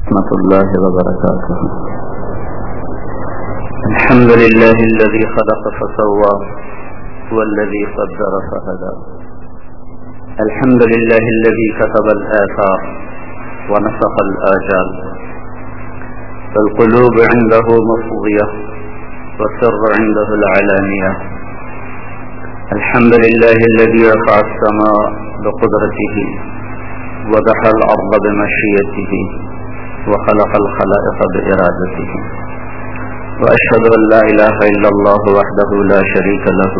ورحمة الله وبركاته. الحمد لله الذي خلق فسوى والذي قدر فهدى. الحمد لله الذي كتب الآثار ونسخ الآجال، فالقلوب عنده مفضية والسر عنده العلانية. الحمد لله الذي رفع السماء بقدرته وضح الأرض بمشيئته وخلق الخلائق بإرادته، وأشهد أن لا إله إلا الله وحده لا شريك له،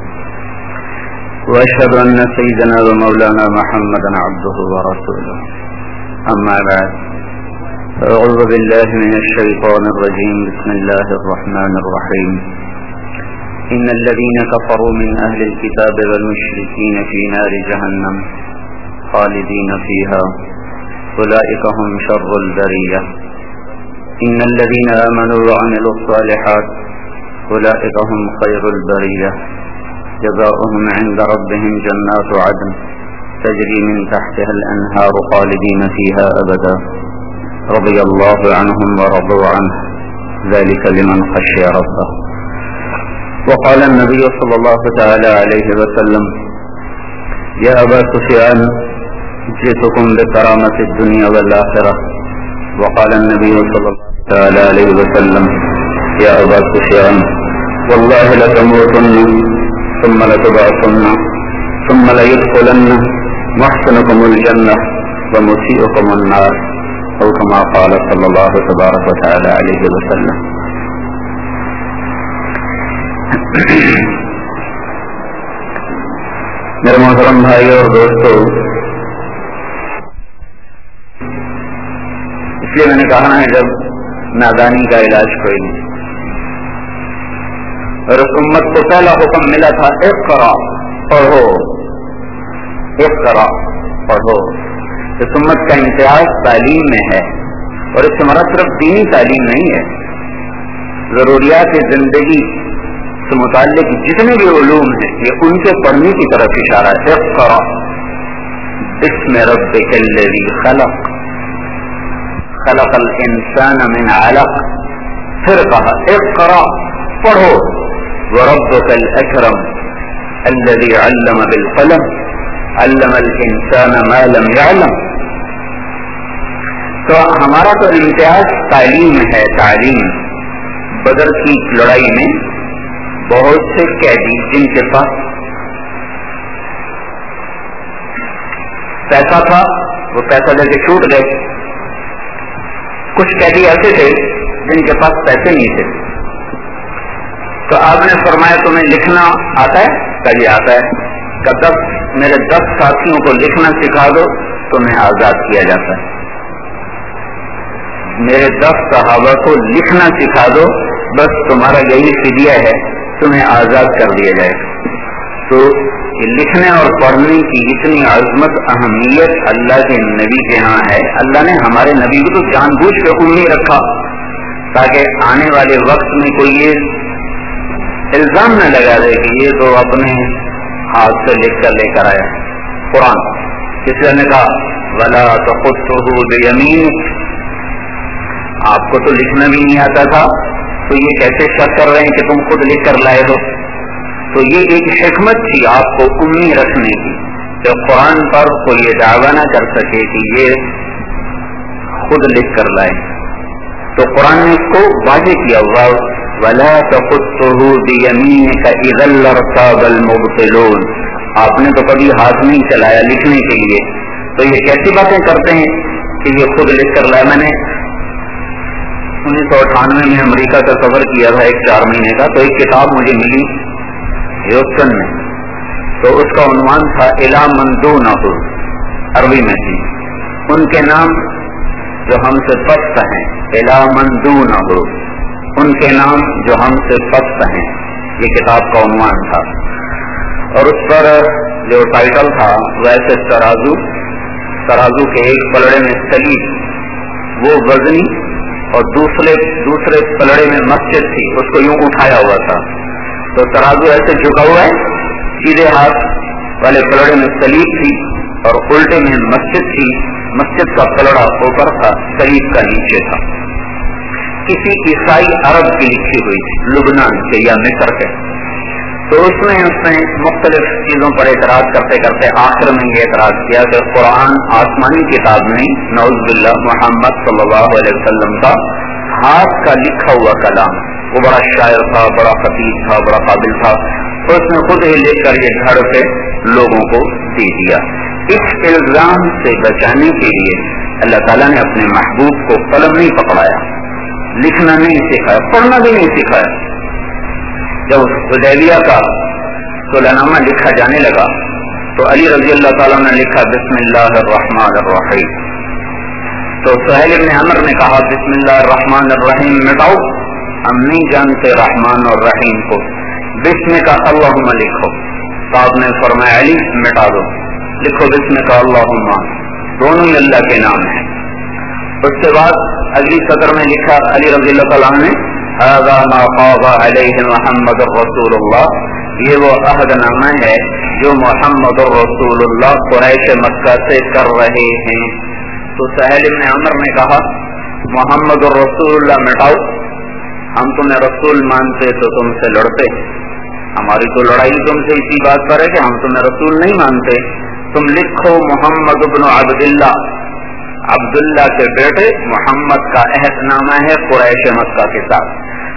وأشهد أن سيدنا ومولانا محمدا عبده ورسوله. أما بعد، أعوذ بالله من الشيطان الرجيم. بسم الله الرحمن الرحيم. إن الذين كفروا من أهل الكتاب والمشركين في نار جهنم خالدين فيها أولئك هم شر البرية. إن الذين آمنوا وعملوا الصالحات أولئك هم خير البرية. جزاؤهم عند ربهم جنات عدن تجري من تحتها الأنهار خالدين فيها أبدا، رضي الله عنهم ورضوا عنه، ذلك لمن خشي ربه. وقال النبي صلى الله تعالى عليه وسلم: يا أبا سفيان جئتكم بكرامة الدنيا والآخرة. وقال النبي صلى الله تعالى عليه وسلم: يا أبا سفيان والله لتموتن ثم لتبعثن ثم ليدخلن محسنكم الجنة ومسيئكم النار، أو كما قال صلى الله تبارك وتعالى عليه وسلم. میرے محترم بھائی اور دوستو، اس لیے میں نے کہا ہے جب نادانی کا علاج کوئی نہیں، اور اس امت کو پہلا حکم ملا تھا اقرا، پڑھو، اقرا، پڑھو. اس امت کا امتیاز تعلیم میں ہے، اور اس سے مراد صرف دینی تعلیم نہیں ہے، ضروریات زندگی سے متعلق جتنے بھی علوم ہیں یہ ان کے پڑھنے کی طرف اشارہ ہے. اقرا بسم ربک الذی خلق خلق الانسان من علق. پھر کہا اقرا، پڑھو، وربک الاکرم الذی علم بالقلم علم الانسان ما لم يعلم. تو ہمارا تو امتیاز تعلیم ہے. تعلیم. بدر کی لڑائی میں بہت سے قیدی جن کے پاس پیسہ تھا وہ پیسہ لے کے چھوٹ گئے. کچھ قیدی ایسے تھے جن کے پاس پیسے نہیں تھے. تو آپ نے فرمایا تمہیں لکھنا آتا ہے؟ کہا جی آتا ہے. کہ میرے 10 ساتھیوں کو لکھنا سکھا دو، تمہیں آزاد کیا جاتا ہے. میرے 10 صحابہ کو لکھنا سکھا دو، بس تمہارا یہی فدیہ ہے، تمہیں آزاد کر دیا جائے. تو لکھنے اور پڑھنے کی اتنی عظمت، اہمیت اللہ کے نبی کے ہاں ہے. اللہ نے ہمارے نبی کو تو جان بوجھ کے امی رکھا تاکہ آنے والے وقت میں کوئی یہ الزام نہ لگا دے کہ یہ تو اپنے ہاتھ سے لکھ کر لے کر آیا. قرآن اس نے کہا ولا تخطه بیمینک، آپ کو تو لکھنا بھی نہیں آتا تھا، تو یہ کیسے شک کر رہے ہیں کہ تم خود لکھ کر لائے ہو؟ تو یہ ایک حکمت تھی آپ کو امی رکھنے کی، کہ قرآن پر کوئی یہ دعویٰ نہ کر سکے کہ یہ خود لکھ کر لائے. تو قرآن نے اس کو واضح کیا ہوا ولا تخطه بیمینک اذا لارتاب المبطلون. آپ نے تو کبھی ہاتھ نہیں چلایا لکھنے کے لیے، تو یہ کیسی باتیں کرتے ہیں کہ یہ خود لکھ کر لایا. میں نے 1998 میں امریکہ کا سفر کیا تھا، 4 مہینے کا. تو ایک کتاب مجھے ملی ہیوسٹن میں، تو اس کا عنوان تھا الی من دونہ، عربی میں تھی. ان کے نام جو ہم سے پست ہیں، الی من دونہ، ان کے نام جو ہم سے پست ہیں، یہ کتاب کا عنوان تھا. اور اس پر جو ٹائٹل تھا ویسے ترازو کے ایک پلڑے میں سلیب وہ وزنی اور دوسرے پلڑے میں مسجد تھی، اس کو یوں اٹھایا ہوا تھا. تو ترازو ایسے جھکا ہوا ہے، سیدھے ہاتھ والے پلڑے میں سلیب تھی اور الٹے میں مسجد تھی. مسجد کا پلڑا اوپر تھا، صلیب کا نیچے تھا. کسی عیسائی عرب کی لکھی ہوئی تھی، لبنان کے یا مصر کے. تو اس نے مختلف چیزوں پر اعتراض کرتے کرتے آخر میں یہ اعتراض کیا کہ قرآن آسمانی کتاب نہیں، نعوذ باللہ محمد صلی اللہ علیہ وسلم کا ہاتھ کا لکھا ہوا کلام. وہ بڑا شاعر تھا، بڑا خطیب تھا، بڑا قابل تھا. تو اس نے خود ہی لکھ کر یہ گھر پہ لوگوں کو دے دیا. اس الزام سے بچانے کے لیے اللہ تعالیٰ نے اپنے محبوب کو قلم نہیں پکڑایا، لکھنا نہیں سکھایا، پڑھنا بھی نہیں سکھایا. جب حدیبیہ کا صلح نامہ لکھا جانے لگا تو علی رضی اللہ تعالیٰ نے لکھا بسم اللہ الرحمن الرحیم. تو سہیل بن عمر نے کہا بسم اللہ الرحمن الرحیم مٹاؤ، ہم نہیں جانتے رحمان اور رحیم کو، بسم کا اللہم لکھو. تو آپ نے فرمایا علی مٹا دو، لکھو بسم کا اللہم، دونوں ہی اللہ کے نام ہیں. اس کے بعد اگلی سطر میں لکھا علی رضی اللہ تعالیٰ نے هذا ما خاض علیہ محمد الرسول اللہ، یہ وہ عہد نامہ ہے جو محمد الرسول اللہ قریش مکہ سے کر رہے ہیں. تو سہیل بن عمر نے کہا محمد الرسول اللہ مٹاؤ، ہم تمہیں رسول مانتے تو تم سے لڑتے، ہماری تو لڑائی تم سے اسی بات پر ہے کہ ہم تمہیں رسول نہیں مانتے. تم لکھو محمد بن عبداللہ، عبداللہ کے بیٹے محمد کا عہد نامہ ہے قریش مکہ کے ساتھ.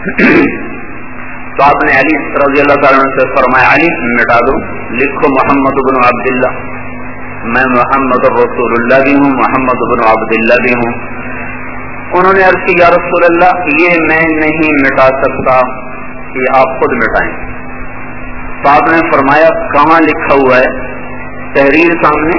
تو آپ نے علی رضی اللہ تعالیٰ عنہ سے فرمایا علی مٹا دو، لکھو محمد بن عبداللہ، میں محمد رسول اللہ بھی ہوں، محمد بن عبداللہ بھی ہوں. انہوں نے عرض کی یا رسول اللہ یہ میں نہیں مٹا سکتا، یہ آپ خود مٹائیں. تو آپ نے فرمایا کہاں لکھا ہوا ہے؟ تحریر سامنے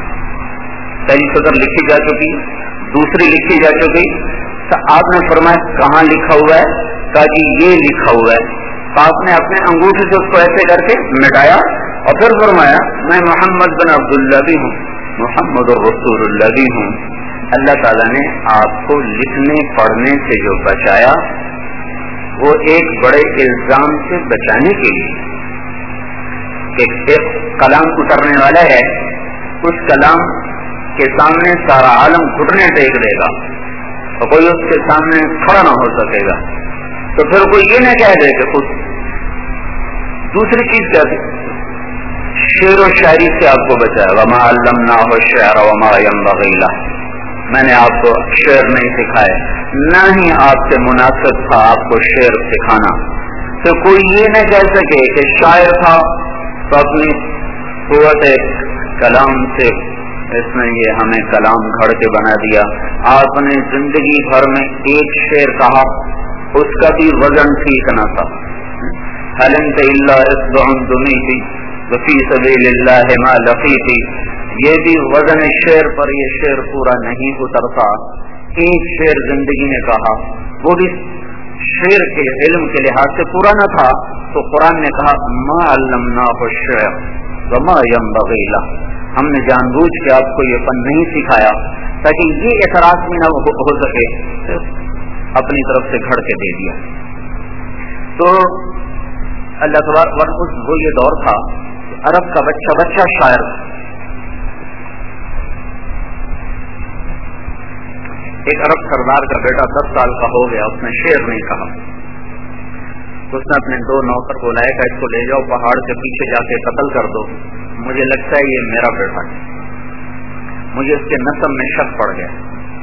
پہلی سطر لکھی جا چکی، دوسری لکھی جا چکی. تو آپ نے فرمایا کہاں لکھا ہوا ہے؟ کہا جی یہ لکھا ہوا ہے. تو آپ نے اپنے انگوٹھے سے اس کو ایسے کر کے مٹایا اور پھر فرمایا میں محمد بن عبداللہ بھی ہوں، محمد الرسول اللہ بھی ہوں. اللہ تعالیٰ نے آپ کو لکھنے پڑھنے سے جو بچایا وہ ایک بڑے الزام سے بچانے کے لیے کہ ایک کلام اترنے والا ہے، اس کلام کے سامنے سارا عالم گھٹنے ٹیک دے گا اور کوئی اس کے سامنے کھڑا نہ ہو سکے گا. تو پھر کوئی یہ نہ کہہ دے کہ خود دوسری چیز کیا تھی، شعر و شاعری سے آپ کو بچایا. وما علمناہ الشعر وما ينبغي له، میں نے آپ کو شعر نہیں سکھایا، نہ ہی آپ سے مناسب تھا آپ کو شعر سکھانا. تو کوئی یہ نہ کہہ سکے کہ شاعر تھا تو اپنی قوت کلام سے اس نے یہ ہمیں کلام گھڑ کے بنا دیا. آپ نے زندگی بھر میں ایک شعر کہا، اس کا بھی وزن ٹھیک نہ تھا. هل انت الا اصبع دمیتی وفی سبیل اللہ ما لقیتی، یہ بھی وزن شعر پر یہ شعر پورا نہیں اترتا. ایک شعر زندگی میں کہا، وہ بھی شعر کے علم کے لحاظ سے پورا نہ تھا. تو قرآن نے کہا ما علمناہ الشعر وما ينبغي له، ہم نے جان بوجھ کے آپ کو یہ فن نہیں سکھایا تاکہ یہ اعتراض بھی نہ ہو سکے، اپنی طرف سے گھڑ کے دے دیا. تو اللہ تبارک وہ یہ دور تھا عرب کا بچہ شاعر. ایک عرب سردار کا بیٹا 10 سال کا ہو گیا، اس نے شعر نہیں کہا. اس نے اپنے 2 نوکر کو بلایا کہ اس کو لے جاؤ پہاڑ کے پیچھے جا کے قتل کر دو، مجھے لگتا ہے یہ میرا بیٹا ہے، مجھے اس کے نسب میں شک پڑ گیا.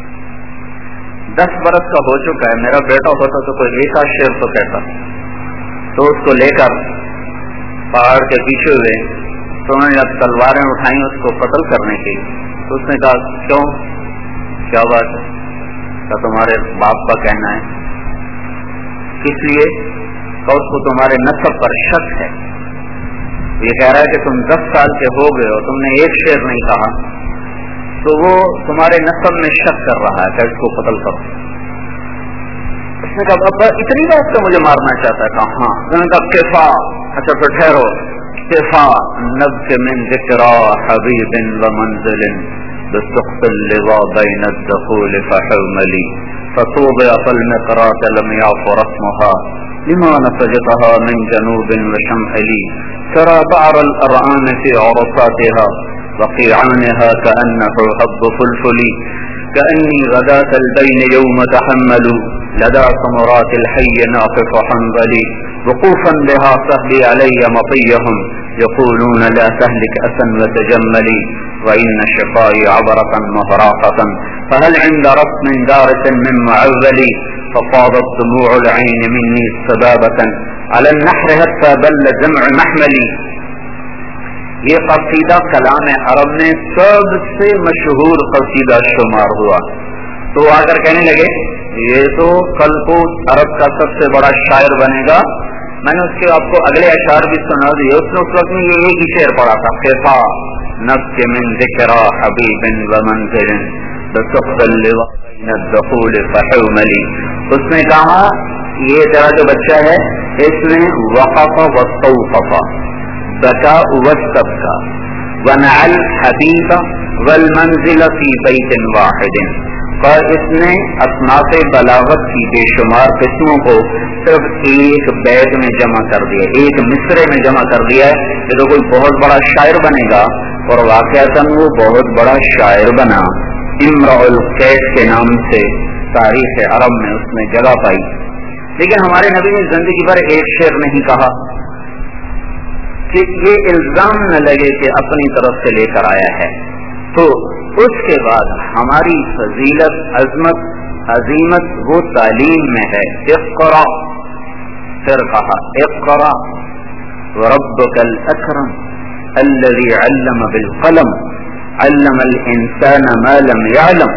10 برس کا ہو چکا ہے، میرا بیٹا ہوتا تو کوئی ایسا شعر تو کہتا. تو اس کو لے کر پہاڑ کے پیچھے ہوئے تو انہوں نے تلواریں اٹھائیں اس کو قتل کرنے کی. تو اس نے کہا کیوں، کیا بات ہے؟ کہا تمہارے باپ کا کہنا ہے. کس لیے؟ کہ اس کو تمہارے نسب پر شک ہے. یہ کہہ رہا ہے کہ تم 10 سال کے ہو گئے ہو، تم نے ایک شعر نہیں کہا، تو وہ تمہارے نسب میں شک کر رہا ہے کہ اس کو قتل کرو. اس نے کہا ابا اتنی بات سے مجھے مارنا چاہتا ہے؟ کہا ہاں. میں نے کہا کیفا، اچھا پھر ٹھہرو، کیفا نبت من ذکرى حبیب ومنزل بسقط اللواء بین الدخول فحوملی فطوبع فالمقرات لم يعف رسمها لما نسجتها من جنوب وشمالي ترى بعر الأرعان في عرصاتها وقيعانها كأنه حب فلفل كأني غداة البين يوم تحمل لدى ثمرات الحي ناقف حنظلي وقوفا بها صهبي علي مطيهم يقولون لا تهلك أسا وتجملي وإن شقائي عبرة مهراقة فهل عند رسم دارس من معولي ففاضت دموع العين مني سبابة على النحر حتى بل جمع محملي. یہ قصیدہ کلام عرب میں سب سے مشہور قصیدہ شمار ہوا. تو آ کر کہنے لگے یہ تو کل کو عرب کا سب سے بڑا شاعر بنے گا. میں نے اس کے آپ کو اگلے اشعار بھی سنا دیے. اس نے اس وقت میں یہ ایک ہی شعر پڑھا تھا خفا نفس من ذکرى حبیب ومنزل بسقط اللواء بین الدخول فحوملی. اس نے کہا یہ تیرا جو بچہ ہے اس نے وقف واستوقف بكى واستبكى ونع الحبيب والمنزل في بيت واحد. اور اس نے اصناف بلاغت کی بے شمار قسموں کو صرف ایک بیت میں جمع کر دیا, ایک مصرے میں جمع کر دیا ہے. یہ تو کوئی بہت بڑا شاعر بنے گا اور واقعتاً وہ بہت بڑا شاعر بنا. امرؤ القیس کے نام سے تاریخ عرب میں اس نے جگہ پائی. لیکن ہمارے نبی نے زندگی بھر ایک شعر نہیں کہا کہ یہ الزام نہ لگے کہ اپنی طرف سے لے کر آیا ہے. تو اس کے بعد ہماری فضیلت عظمت عظیمت وہ تعلیم میں ہے. اقرا, پھر کہا اقرا وربک الاکرم الذی علم بالقلم علم الانسان ما لم يعلم.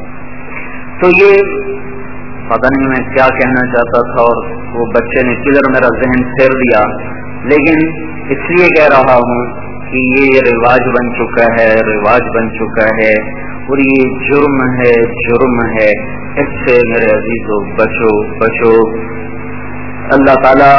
تو یہ پتہ نہیں میں کیا کہنا چاہتا تھا اور وہ بچے نے کدھر میرا ذہن پھیر دیا, لیکن اس لیے کہہ رہا ہوں کہ یہ رواج بن چکا ہے, رواج بن چکا ہے اور یہ جرم ہے, جرم ہے. اس سے میرے عزیزو بچو بچو. اللہ تعالیٰ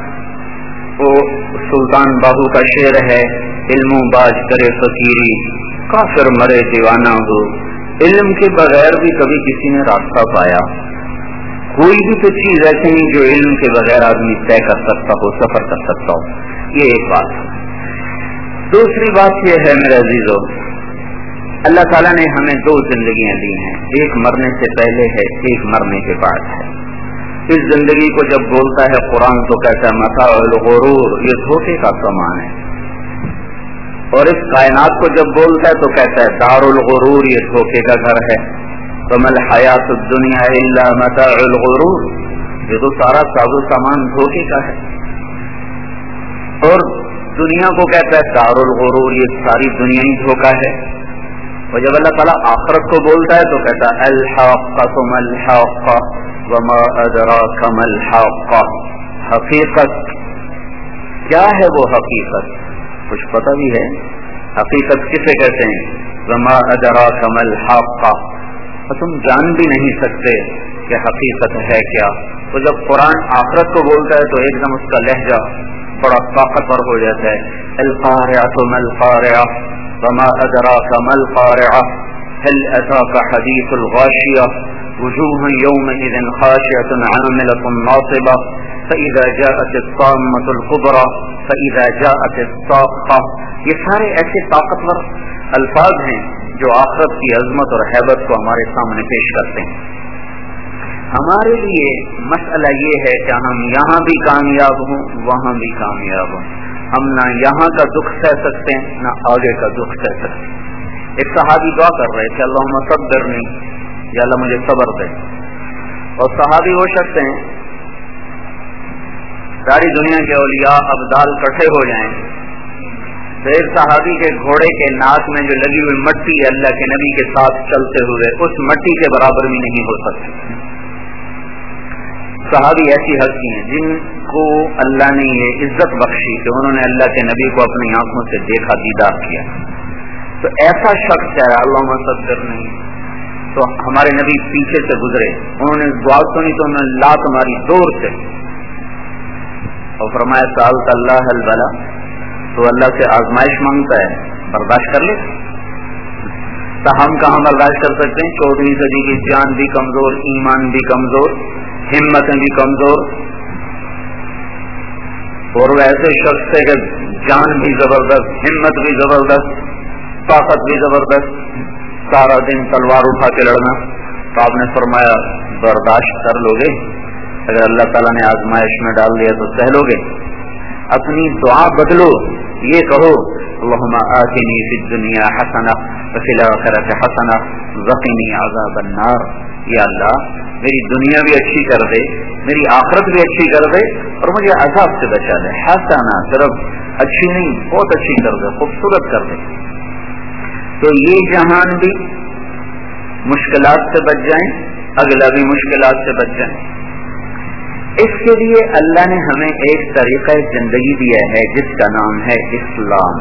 وہ سلطان باہو کا شعر ہے علم و باج کرے فقیری کافر مرے دیوانہ ہو. علم کے بغیر بھی کبھی کسی نے راستہ پایا. کوئی بھی تو چیز ایسی نہیں جو علم کے بغیر آدمی طے کر سکتا ہو, سفر کر سکتا ہو. یہ ایک بات ہے. دوسری بات یہ ہے میرے عزیزو, اللہ تعالیٰ نے ہمیں دو زندگیاں دی ہیں, ایک مرنے سے پہلے ہے, ایک مرنے کے بعد ہے. اس زندگی کو جب بولتا ہے قرآن تو کہتا ہے متاع الغرور, یہ دھوکے کا سامان ہے. اور اس کائنات کو جب بولتا ہے تو کہتا ہے دار الغرور, یہ دھوکے کا گھر ہے. وما الحیات الدنیا الا متاع الغرور, یہ تو سارا ساز و سامان دھوکے کا ہے. اور دنیا کو کہتا ہے دار الغرور, یہ ساری دنیا ہی دھوکا ہے. اور جب اللہ تعالیٰ آخرت کو بولتا ہے تو کہتا ہے الحاقۃ ما الحاقۃ وما ادراک ما الحاقۃ. حقیقت کیا ہے وہ حقیقت, کچھ پتہ بھی ہے؟ حقیقت کسے کہتے ہیں؟ وما ادراک ما الحاقۃ, اور تم جان بھی نہیں سکتے کہ حقیقت ہے کیا. تو جب قرآن آخرت کو بولتا ہے تو ایک دم اس کا لہجہ بڑا طاقتور ہو جاتا ہے. القارعۃ ما القارعۃ وما ادراک ما القارعۃ هل اتاک حدیث الغاشیہ وجوہ یومئذ خاشعۃ عاملۃ ناصبہ فاذا جاءت الطامۃ الکبریٰ فاذا جاءت الصاخۃ. یہ سارے ایسے طاقتور الفاظ ہیں جو آخرت کی عظمت اور ہیبت کو ہمارے سامنے پیش کرتے ہیں. ہمارے لیے مسئلہ یہ ہے کہ ہم یہاں بھی کامیاب ہوں وہاں بھی کامیاب ہوں. ہم نہ یہاں کا دکھ سہ سکتے ہیں نہ آگے کا دکھ سہ سکتے ہیں. ایک صحابی دعا کر رہے تھے اللہم صبرنی, یا اللہ مجھے صبر دے. اور صحابی وہ شخص ہیں ساری دنیا کے اولیاء ابدال کٹھے ہو جائیں تو ایک صحابی کے گھوڑے کے ناک میں جو لگی ہوئی مٹی ہے اللہ کے نبی کے ساتھ چلتے ہوئے اس مٹی کے برابر بھی نہیں ہو سکتی. صحابی ایسی ہستی ہیں جن کو اللہ نے یہ عزت بخشی کہ انہوں نے اللہ کے نبی کو اپنی آنکھوں سے دیکھا, دیدار کیا. تو ایسا شخص ہے اللہم صبرنی, تو ہمارے نبی پیچھے سے گزرے, انہوں نے دعا سنی تو انہوں نے لات ماری زور سے اور فرمایا سألت اللہ البلا, تو اللہ سے آزمائش مانگتا ہے, برداشت کر لے. تو ہم کہاں برداشت کر سکتے ہیں؟ 14ویں صدی کی جان بھی کمزور, ایمان بھی کمزور, ہمتیں بھی کمزور, اور ویسے شخص سے کہ جان بھی زبردست, ہمت بھی زبردست, طاقت بھی زبردست، سارا دن تلوار اٹھا کے لڑنا، تو آپ نے فرمایا برداشت کر لو گے؟ اگر اللہ تعالیٰ نے آزمائش میں ڈال دیا تو سہ لو گے؟ اپنی دعا بدلو، یہ کہو اللہم آتنی فی الدنیا حسنہ وفی الآخرۃ حسنہ وقنی عذاب النار، یا اللہ میری دنیا بھی اچھی کر دے، میری آخرت بھی اچھی کر دے، اور مجھے عذاب سے بچا دے۔ حسنہ صرف اچھی نہیں، بہت اچھی کر دے، خوبصورت کر دے۔ تو یہ جہان بھی مشکلات سے بچ جائیں، اگلا بھی مشکلات سے بچ جائیں۔ اس کے لیے اللہ نے ہمیں ایک طریقہ زندگی دیا ہے جس کا نام ہے اسلام۔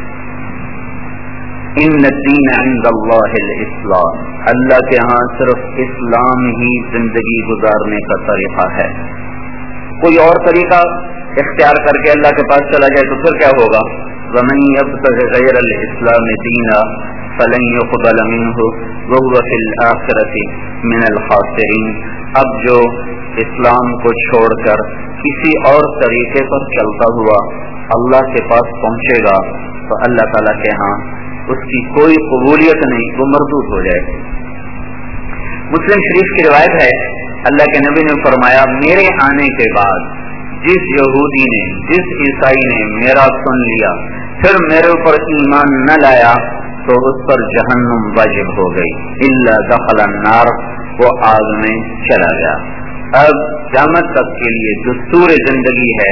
ان الدین عند اللہ الاسلام، اللہ کے ہاں صرف اسلام ہی زندگی گزارنے کا طریقہ ہے۔ کوئی اور طریقہ اختیار کر کے اللہ کے پاس چلا جائے تو پھر کیا ہوگا؟ وَمَن يَبْتَغِ غَيْرَ الْإِسْلَامِ دِينًا فَلَن يُقْبَلَ مِنْهُ وَهُوَ فِي الْآخِرَةِ مِنَ الْخَاسِرِينَ۔ اب جو اسلام کو چھوڑ کر کسی اور طریقے پر چلتا ہوا اللہ کے پاس پہنچے گا تو اللہ تعالیٰ کے ہاں اس کی کوئی قبولیت نہیں، وہ مردود ہو جائے۔ مسلم شریف کی روایت ہے، اللہ کے نبی نے فرمایا میرے آنے کے بعد جس یہودی نے، جس عیسائی نے میرا سن لیا پھر میرے اوپر ایمان نہ لایا تو اس پر جہنم واجب ہو گئی، الا دخل النار، وہ آگ میں چلا گیا۔ اب قیامت تک کے لیے دستور زندگی ہے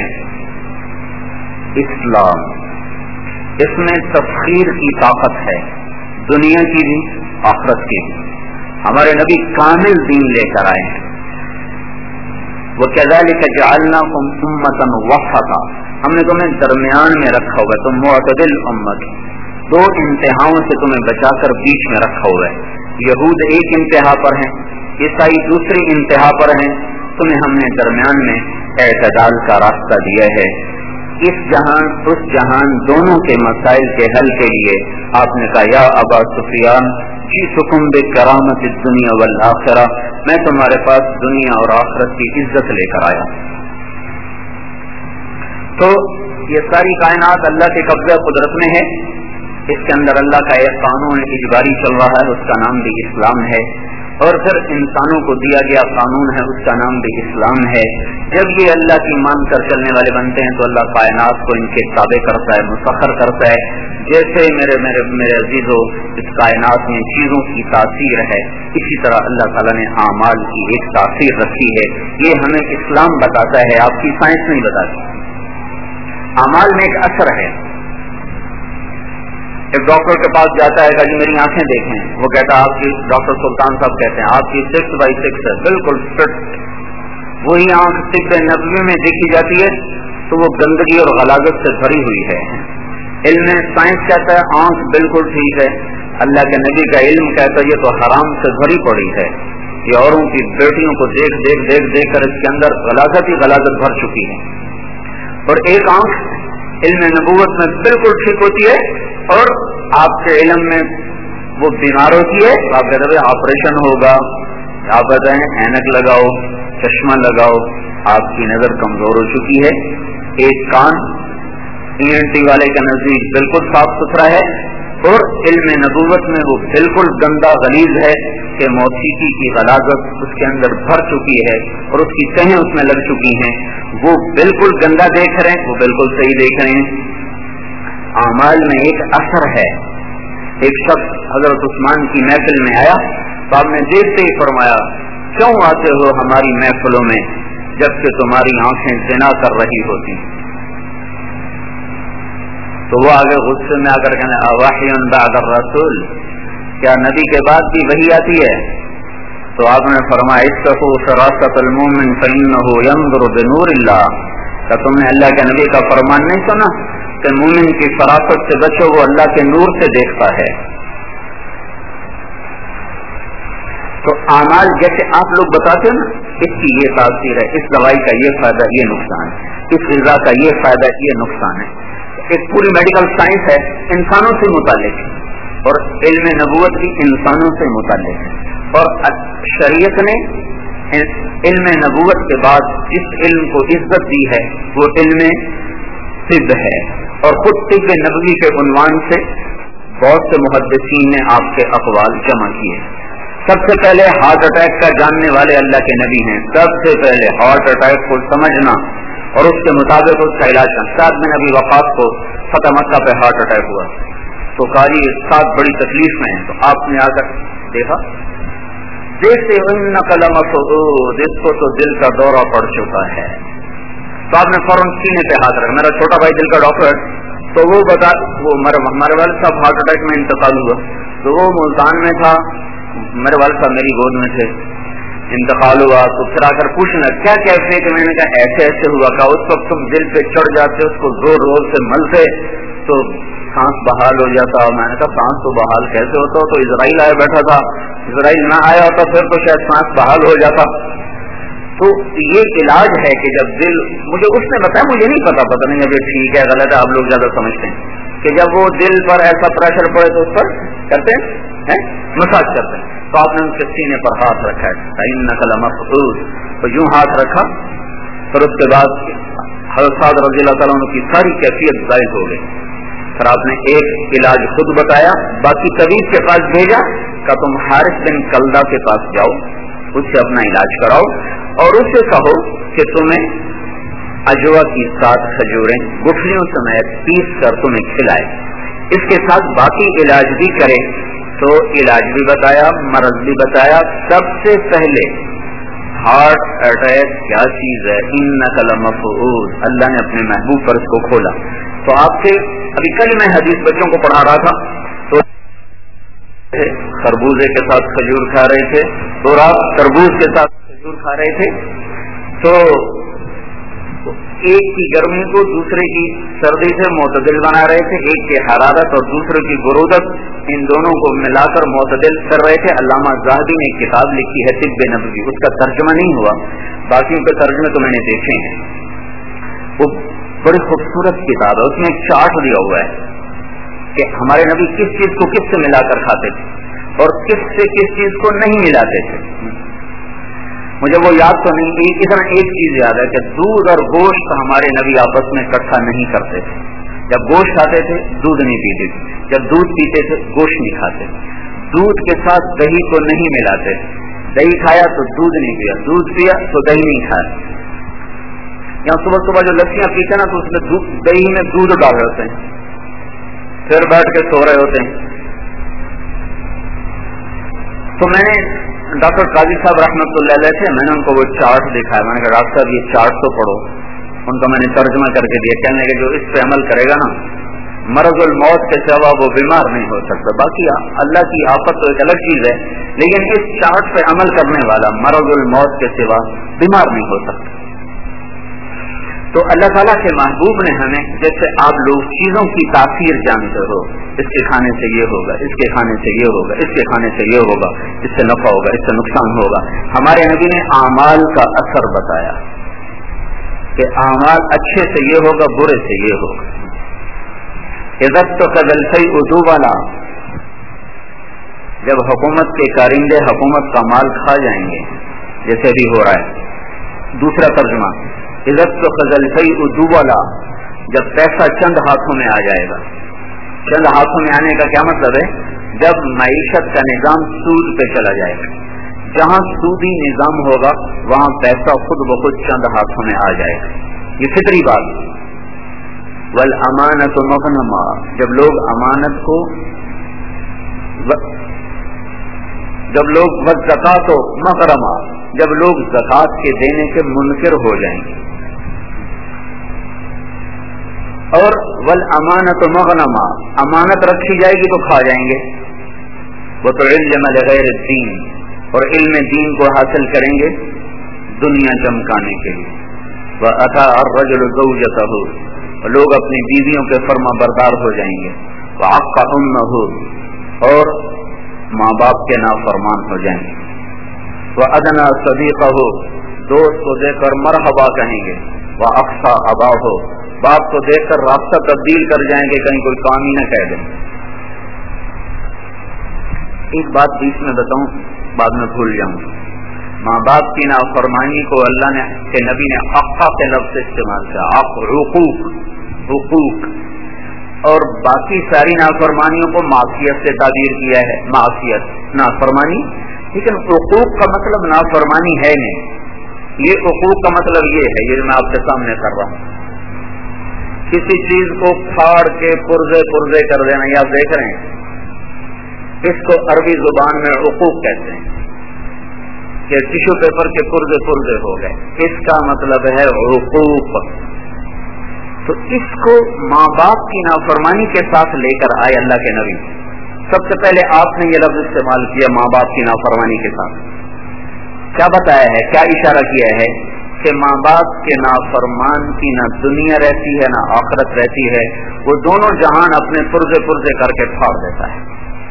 اسلام، اس میں تفخیر کی طاقت ہے، دنیا کی بھی آخرت کی بھی۔ ہمارے نبی کامل دین لے کر آئے ہیں۔ وَكَذَلِكَ جَعَلْنَاكُمْ أُمَّةً وَسَطًا، ہم نے تمہیں درمیان میں رکھا ہوا ہے، تم معتدل امت، دو انتہاؤں سے تمہیں بچا کر بیچ میں رکھا ہوا ہے۔ یہود ایک انتہا پر ہیں، عیسائی دوسری انتہا پر ہیں، تمہیں ہم نے درمیان میں اعتدال کا راستہ دیا ہے۔ اس جہان اس جہان دونوں کے مسائل کے حل کے لیے آپ نے کہا یا ابا سفیان جئتکم بکرامت الدنیا والآخرہ، میں تمہارے پاس دنیا اور آخرت کی عزت لے کر آیا۔ تو یہ ساری کائنات اللہ کے قبضہ قدرت میں ہے، اس کے اندر اللہ کا ایک قانون اجباری چل رہا ہے، اس کا نام بھی اسلام ہے، اور پھر انسانوں کو دیا گیا قانون ہے، اس کا نام بھی اسلام ہے۔ جب یہ اللہ کی مان کر چلنے والے بنتے ہیں تو اللہ کائنات کو ان کے تابع کرتا ہے، مسخر کرتا ہے۔ جیسے میرے عزیزو اس کائنات میں چیزوں کی تاثیر ہے، اسی طرح اللہ تعالیٰ نے اعمال کی ایک تاثیر رکھی ہے۔ یہ ہمیں اسلام بتاتا ہے، آپ کی سائنس نہیں بتاتی۔ اعمال میں ایک اثر ہے۔ ایک ڈاکٹر کے پاس جاتا ہے کہ جی میری آنکھیں دیکھیں، وہ کہتا ہے آپ کی، ڈاکٹر سلطان صاحب کہتے ہیں آپ کی 6/6 ہے، بالکل فٹ۔ وہی آنکھ طب نبوی میں دیکھی جاتی ہے تو وہ گندگی اور غلاظت سے بھری ہوئی ہے۔ علم سائنس کہتا ہے آنکھ بالکل ٹھیک ہے، اللہ کے نبی کا علم کہتا ہے یہ تو حرام سے بھری پڑی ہے، یہ اوروں کی بیٹیوں کو دیکھ دیکھ دیکھ دیکھ کر اس کے اندر غلاظت ہی غلاظت بھر چکی ہے۔ اور ایک آنکھ علم نبوت میں بالکل ٹھیک ہوتی ہے اور آپ کے علم میں وہ بیمار ہوتی ہے، آپ کہتے ہیں آپریشن ہوگا، آپ کہتے ہیں اینک لگاؤ، چشمہ لگاؤ، آپ کی نظر کمزور ہو چکی ہے۔ ایک کان ENT والے کے نزدیک بالکل صاف ستھرا ہے اور علم نبوت میں وہ بالکل گندا غلیظ ہے کہ موسیقی کی غلاظت اس کے اندر بھر چکی ہے اور اس کی تہیں اس میں لگ چکی ہیں۔ وہ بالکل گندا دیکھ رہے ہیں، وہ بالکل صحیح دیکھ رہے ہیں۔ اعمال میں ایک اثر ہے۔ ایک شخص حضرت عثمان کی محفل میں آیا تو آپ نے دیکھتے ہی فرمایا کیوں آتے ہو ہماری محفلوں میں جبکہ تمہاری آنکھیں زنا کر رہی ہوتی؟ تو وہ آگے غصے میں آ کر کہنے اواحی بعد الرسول، کیا نبی کے بعد بھی وحی آتی ہے؟ تو آپ نے فرمایا اتقوا فراست المؤمن فانه ينظر بنور اللہ، کیا تم نے اللہ کے نبی کا فرمان نہیں سنا کہ مومن کی فراست سے بچو، وہ اللہ کے نور سے دیکھتا ہے۔ تو اعمال جیسے آپ لوگ بتاتے ہیں نا، اس کی یہ تاثیر ہے، اس دوائی کا یہ فائدہ یہ نقصان ہے، اس غذا کا یہ فائدہ یہ نقصان ہے۔ ایک پوری میڈیکل سائنس ہے انسانوں سے متعلق اور علم نبوت بھی انسانوں سے متعلق ہے، اور شریعت نے علم نبوت کے بعد جس علم کو عزت دی ہے وہ علم طب ہے، اور خود طب نبوی کے عنوان سے بہت سے محدثین نے آپ کے اقوال جمع کیے. سب سے پہلے ہارٹ اٹیک کا جاننے والے اللہ کے نبی ہیں. سب سے پہلے ہارٹ اٹیک کو سمجھنا اور اس کے مطابق اس کا علاج کرنا. سعد بن ابی وقاص کو فتح مکہ پہ ہارٹ اٹیک ہوا تو قاری سعد بڑی تکلیف میں ہیں, تو آپ نے آ کر دیکھا, دیکھتے انک لمسعود, اس کو تو دل کا دورہ پڑ چکا ہے. تو آپ نے فوراً سینے پہ ہاتھ رکھا. میرا چھوٹا بھائی دل کا ڈاکٹر, تو وہ بتا, وہ ہمارے والد صاحب ہارٹ اٹیک میں انتقال ہوا, تو وہ ملتان میں تھا, میرے والد صاحب میری گود میں تھے, انتقال ہوا. تو پھر آ کر پوچھنا کیا کیسے, کہ میں نے کہا ایسے ایسے ہوا. کہا اس وقت تم دل پہ چڑھ جاتے, اس کو زور زور سے ملتے تو سانس بحال ہو جاتا. میں نے کہا سانس تو بحال کیسے ہوتا ہو, تو اسرائیل آیا بیٹھا تھا, اسرائیل نہ آیا ہوتا پھر تو شاید سانس بحال ہو جاتا. تو یہ علاج ہے کہ جب دل, مجھے اس نے بتایا, مجھے نہیں پتا نہیں ابھی ٹھیک ہے غلط ہے, آپ لوگ زیادہ سمجھتے ہیں, کہ جب وہ دل پر ایسا پریشر پڑے تو اس پر کرتے ہیں مساج کرتے ہیں. تو آپ نے ان کے سینے پر ہاتھ رکھا ہے, انک لمسعود, تو یوں ہاتھ رکھا. پھر اس کے بعد حضرت سعد رضی اللہ تعالیٰ عنہ کی ساری کیفیت ظاہر ہو گئی. پھر آپ نے ایک علاج خود بتایا, باقی طبیب کے پاس بھیجا, کہ تم حارث بن کلدہ کے پاس جاؤ, اس سے اپنا علاج کراؤ اور اس سے کہو کہ تمہیں اجوا کی 7 کھجوریں گٹھلیوں سمیت پیس کر تمہیں کھلائے, اس کے ساتھ باقی علاج بھی کرے. تو علاج بھی بتایا, مرض بھی بتایا. سب سے پہلے ہارٹ اٹیک کیا چیز ہے, انک لمسعود, اللہ نے اپنے محبوب پر اس کو کھولا. تو آپ سے ابھی کل میں حدیث بچوں کو پڑھا رہا تھا, تو خربوزے کے ساتھ کھجور کھا رہے تھے, تو رات تربوز کے ساتھ کھجور کھا رہے تھے. تو ایک کی گرمی کو دوسرے کی سردی سے معتدل بنا رہے تھے, ایک کی حرارت اور دوسرے کی برودت, ان دونوں کو ملا کر معتدل کر رہے تھے. علامہ زاہدی نے ایک کتاب لکھی ہے طب نبوی, اس کا ترجمہ نہیں ہوا, باقیوں کے ترجمے تو میں نے دیکھے ہیں. وہ بڑی خوبصورت کتاب ہے, اس میں ایک چارٹ دیا ہوا ہے کہ ہمارے نبی کس چیز کو کس سے ملا کر کھاتے تھے اور کس سے کس چیز کو نہیں ملاتے تھے. مجھے وہ یاد تو نہیں, اتنا ایک چیز یاد ہے کہ دودھ اور گوشت ہمارے نبی آپس میں اکٹھا نہیں کرتے تھے. جب گوشت کھاتے تھے دودھ نہیں پیتے تھے, جب دودھ پیتے تھے گوشت نہیں کھاتے. دودھ کے ساتھ دہی کو نہیں ملاتے, دہی کھایا تو دودھ نہیں پیا, دودھ پیا تو دہی نہیں کھایا. یہاں صبح صبح جو لسیاں پیتے نا, تو اس میں دہی میں دودھ ڈال رہے ہوتے ہیں, پھر بیٹھ کے سو رہے ہوتے ہیں. تو میں نے ڈاکٹر قاضی صاحب رحمۃ اللہ علیہ تھے, میں نے ان کو وہ چارٹ دکھایا. میں نے کہا ڈاکٹر صاحب یہ چارٹ تو پڑھو. ان کو میں نے ترجمہ کر کے دیا, کہنے کہ جو اس پہ عمل کرے گا نا, مرض الموت کے سوا وہ بیمار نہیں ہو سکتا. باقی اللہ کی آفت تو ایک الگ چیز ہے, لیکن اس چارٹ پہ عمل کرنے والا مرض الموت کے سوا بیمار نہیں ہو سکتا. تو اللہ تعالیٰ کے محبوب نے ہمیں, جیسے آپ لوگ چیزوں کی تاثیر جانتے ہو, اس کے کھانے سے یہ ہوگا, اس کے کھانے سے یہ ہوگا, اس کے کھانے سے یہ ہوگا, اس سے نفع ہوگا, اس سے نقصان ہوگا. ہمارے نبی نے اعمال کا اثر بتایا کہ اعمال اچھے سے یہ ہوگا, برے سے یہ ہوگا. عزت تو قدل سی اردو والا, جب حکومت کے کارندے حکومت کا مال کھا جائیں گے جیسے بھی ہو رہا ہے. دوسرا ترجمہ, عزت تو قدل سی اردو والا, جب پیسہ چند ہاتھوں میں آ جائے گا. چند ہاتھوں میں آنے کا کیا مطلب ہے, جب معیشت کا نظام سود پہ چلا جائے گا. جہاں سودی نظام ہوگا وہاں پیسہ خود بخود چند ہاتھوں میں آ جائے گا. یہ فطری بات. والامانۃ مغنما, جب لوگ امانت کو, جب لوگ والزکات مغرما, جب لوگ زکات کے دینے کے منکر ہو جائیں گے. اور والامانۃ مغنما, امانت رکھی جائے گی تو کھا جائیں گے. وتعلم لغیر الدین, اور علم دین کو حاصل کریں گے دنیا چمکانے کے لیے. واتى الرجل زوجته, لوگ اپنی بیویوں کے فرما بردار ہو جائیں گے. وعق امه, اور ماں باپ کے نافرمان ہو جائیں گے. وادنى صديقه, دوست کو دیکھ کر مرحبا کہیں گے. واقصى اباه, باپ کو دیکھ کر رابطہ تبدیل کر جائیں گے, کہیں کوئی کام ہی نہ کہہ دیں. ایک بات بیچ میں بتاؤں, بعد میں بھول جاؤں. ماں باپ کی نافرمانی کو اللہ نے کے نبی نے حقا کے لفظ سے استعمال کیا, حق, حقوق, حقوق. اور باقی ساری نافرمانیوں کو معصیت سے تعبیر کیا ہے، معصیت نافرمانی، لیکن حقوق کا مطلب نافرمانی ہے نہیں، یہ حقوق کا مطلب یہ ہے، یہ میں آپ کے سامنے کر رہا ہوں، کسی چیز کو پھاڑ کے پرزے پرزے کر دینا، یا آپ دیکھ رہے ہیں اس کو عربی زبان میں حقوق کہتے ہیں کہ ٹیشو پیپر کے پرزے پرزے ہو گئے، اس کا مطلب ہے حقوق۔ تو اس کو ماں باپ کی نافرمانی کے ساتھ لے کر آئے اللہ کے نبی، سب سے پہلے آپ نے یہ لفظ استعمال کیا ماں باپ کی نافرمانی کے ساتھ، کیا بتایا ہے، کیا اشارہ کیا ہے کہ ماں باپ کے نافرمان کی نہ دنیا رہتی ہے نہ آخرت رہتی ہے، وہ دونوں جہان اپنے پرزے پرزے کر کے پھاڑ دیتا ہے۔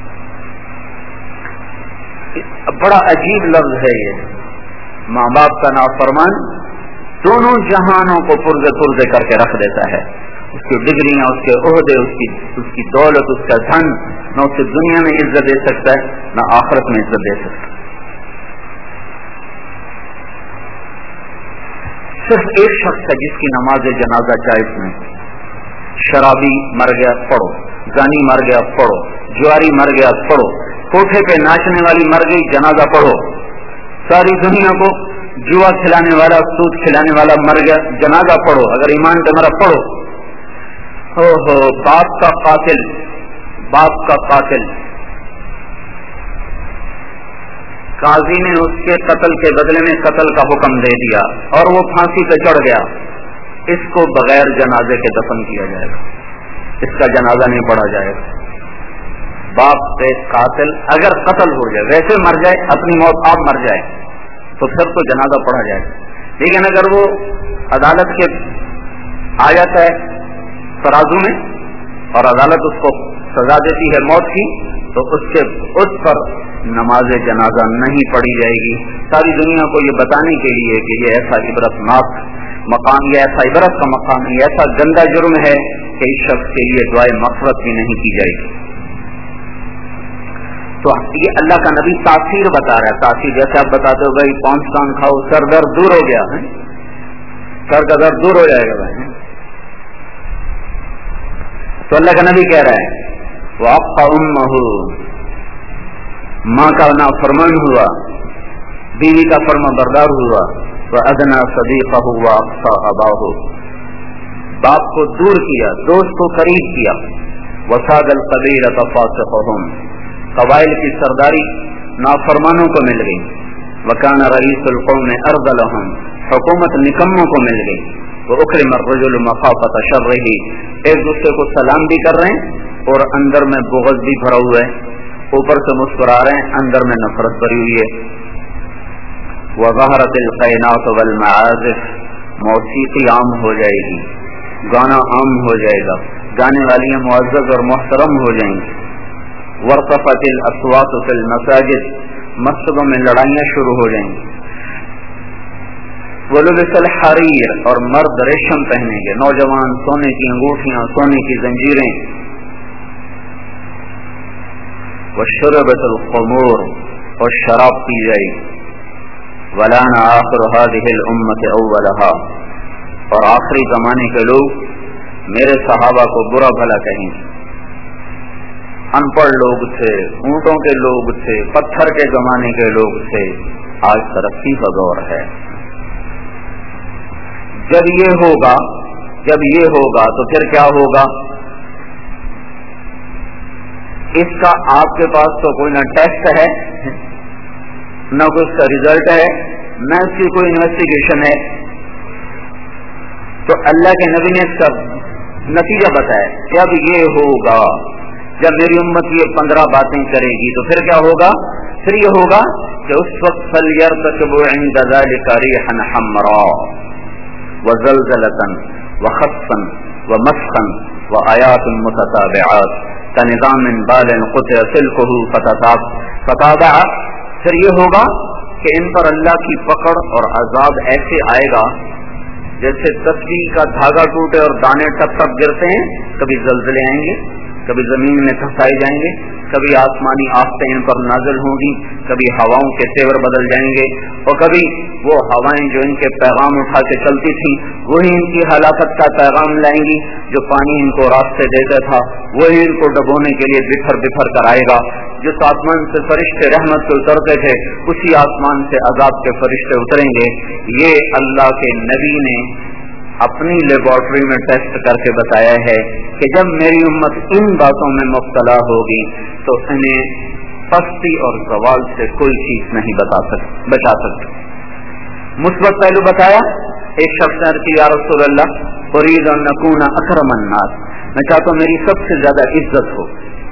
بڑا عجیب لفظ ہے یہ، ماں باپ کا نافرمان دونوں جہانوں کو پرزے پرزے کر کے رکھ دیتا ہے، اس کی ڈگریاں، اس کے عہدے، اس کی دولت، اس کا دھن، نہ اسے دنیا میں عزت دے سکتا ہے نہ آخرت میں عزت دے سکتا ہے۔ صرف ایک شخص ہے جس کی نماز جنازہ جائز نہیں، شرابی مر گیا پڑھو، زانی مر گیا پڑھو، جواری مر گیا پڑھو، کوٹھے پہ ناچنے والی مر گئی جنازہ پڑھو، ساری دنیا کو جوا کھلانے والا، سود کھلانے والا مر گیا جنازہ پڑھو، اگر ایمان پہ مرا پڑھو۔ باپ کا قاتل، باپ کا قاتل، قاضی نے اس کے قتل کے بدلے میں قتل کا حکم دے دیا اور وہ پھانسی پہ چڑھ گیا، اس کو بغیر جنازے کے دفن کیا جائے گا، اس کا جنازہ نہیں پڑھا جائے گا۔ باپ سے قاتل اگر قتل ہو جائے، ویسے مر جائے، اپنی موت آپ مر جائے تو پھر تو جنازہ پڑھا جائے گا، لیکن اگر وہ عدالت کے آ جاتا ہے ترازو میں اور عدالت اس کو سزا دیتی ہے موت کی، تو اس پر نماز جنازہ نہیں پڑھی جائے گی، ساری دنیا کو یہ بتانے کے لیے کہ یہ ایسا عبرتناک مقام، یہ ایسا عبرت کا مقام ہے، یہ ایسا گندا جرم ہے کہ اس شخص کے لیے دعائے مغفرت بھی نہیں کی جائے گی۔ تو یہ اللہ کا نبی تاثیر بتا رہا ہے، تاثیر جیسے آپ بتاتے ہو بھائی پانچ کان کھاؤ سر درد دور ہو گیا ہے، سر کا درد دور ہو جائے گا بھائی، تو اللہ کا نبی کہہ رہا ہے وَأَقَّ أُمَّهُ، ماں کا نافرمان ہوا، بیوی کا فرما بردار ہوا، وَأَدْنَى صَدِيقَهُ وَأَقْصَى أَبَاهُ، باپ کو دور کیا، دوست کو قریب کیا، وَسَادَ الْقَبِيلَةَ فَاسِقُهُمْ، قبائل کی سرداری نافرمانوں کو مل گئی، وَكَانَ رَئِيسُ الْقَوْمِ أَرْذَلَهُمْ، حکومت نکموں کو مل گئی، وَأُكْرِمَ الرَّجُلُ مَخَافَةَ شَرِّهِ، ایک دوسرے کو سلام بھی کر رہے ہیں اور اندر میں بغض بھی بھرا ہوا ہے، اوپر سے مسکرا رہے ہیں اندر میں نفرت بھری ہوئی ہے۔ وَظَهَرَتِ الْقَيْنَاتُ وَالْمَعَازِفُ، موسیقی عام ہو جائے گی، گانا عام ہو جائے گا، گانے والیاں معزز اور محترم ہو جائیں گی۔ وَارْتَفَتِ الْأَصْوَاتُ فِي الْمَسَاجِدِ، مسجدوں میں لڑائیاں شروع ہو جائیں گی۔ وَلُبِسَ الْحَرِيرُ، اور مرد ریشم پہنیں گے، نوجوان سونے کی انگوٹھیاں، سونے کی زنجیریں۔ وَشُرِبَتِ الْخُمُورُ، اور شراب پی جائے گی۔ وَلَعَنَ آخِرُ هَذِهِ الْأُمَّةِ أَوَّلَهَا، اور آخری زمانے کے لوگ میرے صحابہ کو برا بھلا کہیں گے۔ ان پڑھ لوگ تھے، اونٹوں کے لوگ تھے، پتھر کے زمانے کے لوگ تھے، آج ترقی کا دور ہے۔ جب یہ ہوگا تو پھر کیا ہوگا؟ اس کا آپ کے پاس تو کوئی نہ ٹیسٹ ہے، نہ کوئی اس کا ریزلٹ ہے، نہ اس کی کوئی انویسٹیگیشن ہے، تو اللہ کے نبی نے اس کا نتیجہ بتایا۔ جب یہ ہوگا، جب میری امت یہ 15 باتیں کرے گی تو پھر کیا ہوگا؟ پھر یہ ہوگا کہ اس وقت فَلْيَرْتَقِبُوا عِنْدَ ذَلِكَ رِيحًا حَمْرَاءَ وَزَلْزَلَةً وَخَسْفًا وَمَسْخًا وَآيَاتٌ مُتَتَابِعَاتٌ كَنِظَامٍ بَالٍ قُطِعَ سِلْكُهُ فَتَابَعَ۔ پھر یہ ہوگا کہ ان پر اللہ کی پکڑ اور عذاب ایسے آئے گا جیسے تسبیح کا دھاگا ٹوٹے اور دانے ٹپ ٹپ گرتے ہیں، کبھی زلزلے آئیں گے، کبھی زمین میں دھسائے جائیں گے، کبھی آسمانی آفتیں ان پر نازل ہوں گی، کبھی ہواؤں کے تیور بدل جائیں گے، اور کبھی وہ ہوائیں جو ان کے پیغام اٹھا کے چلتی تھیں وہی ان کی ہلاکت کا پیغام لائیں گی، جو پانی ان کو راستے دیتا تھا وہی ان کو ڈبونے کے لیے بکھر بکھر کر آئے گا، جس آسمان سے فرشتے رحمت سے اترتے تھے اسی آسمان سے عذاب کے فرشتے اتریں گے۔ یہ اللہ کے نبی نے اپنی لیبارٹری میں ٹیسٹ کر کے بتایا ہے کہ جب میری امت ان باتوں میں مبتلا ہوگی تو انہیں پستی اور زوال سے کوئی چیز نہیں بچا سکتی۔ مثبت پہلو بتایا، ایک شخص نے عرض کی یا رسول اللہ اريد ان اكون اکرم الناس، میں چاہتا ہوں میری سب سے زیادہ عزت ہو،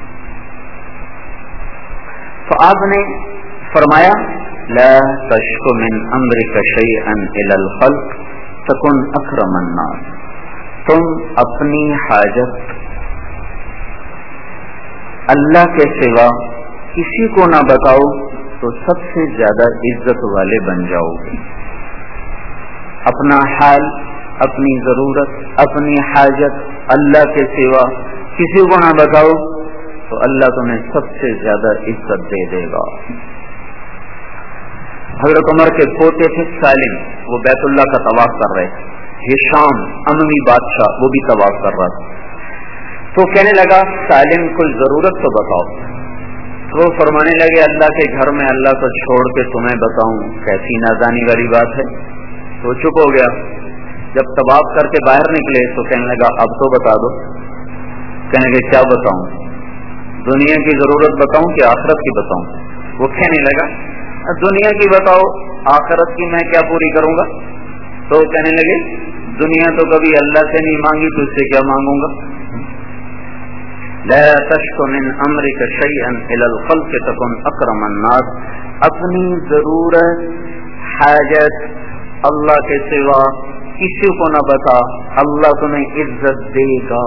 تو آپ نے فرمایا لا تشک من امرك شيئا الى الخلق تکن اکرم الناس، تم اپنی حاجت اللہ کے سوا کسی کو نہ بتاؤ تو سب سے زیادہ عزت والے بن جاؤ گے۔ اپنا حال، اپنی ضرورت، اپنی حاجت اللہ کے سوا کسی کو نہ بتاؤ تو اللہ تمہیں سب سے زیادہ عزت دے دے گا۔ حضرت عمر کے پوتے تھے سالم، وہ بیت اللہ کا طواف کر رہے تھے، ہشام اموی بادشاہ وہ بھی طواف کر رہا تھا، تو کہنے لگا سالم کوئی ضرورت تو بتاؤ، تو وہ فرمانے لگے اللہ کے گھر میں اللہ کو چھوڑ کے تمہیں بتاؤں، کیسی نادانی والی بات ہے، تو چپ ہو گیا۔ جب طواف کر کے باہر نکلے تو کہنے لگا اب تو بتا دو، کہنے لگے کیا بتاؤں، دنیا کی ضرورت بتاؤں کہ آخرت کی بتاؤں؟ وہ کہنے لگا دنیا کی بتاؤ، آخرت کی میں کیا پوری کروں گا؟ تو کہنے لگے دنیا تو کبھی اللہ سے نہیں مانگی تو اس سے کیا مانگوں گا؟ لا تشک من امرک شیئا الی الخلق تکن اکرم الناس، اپنی ضرورت حاجت اللہ کے سوا کسی کو نہ بتا، اللہ تمہیں عزت دے گا۔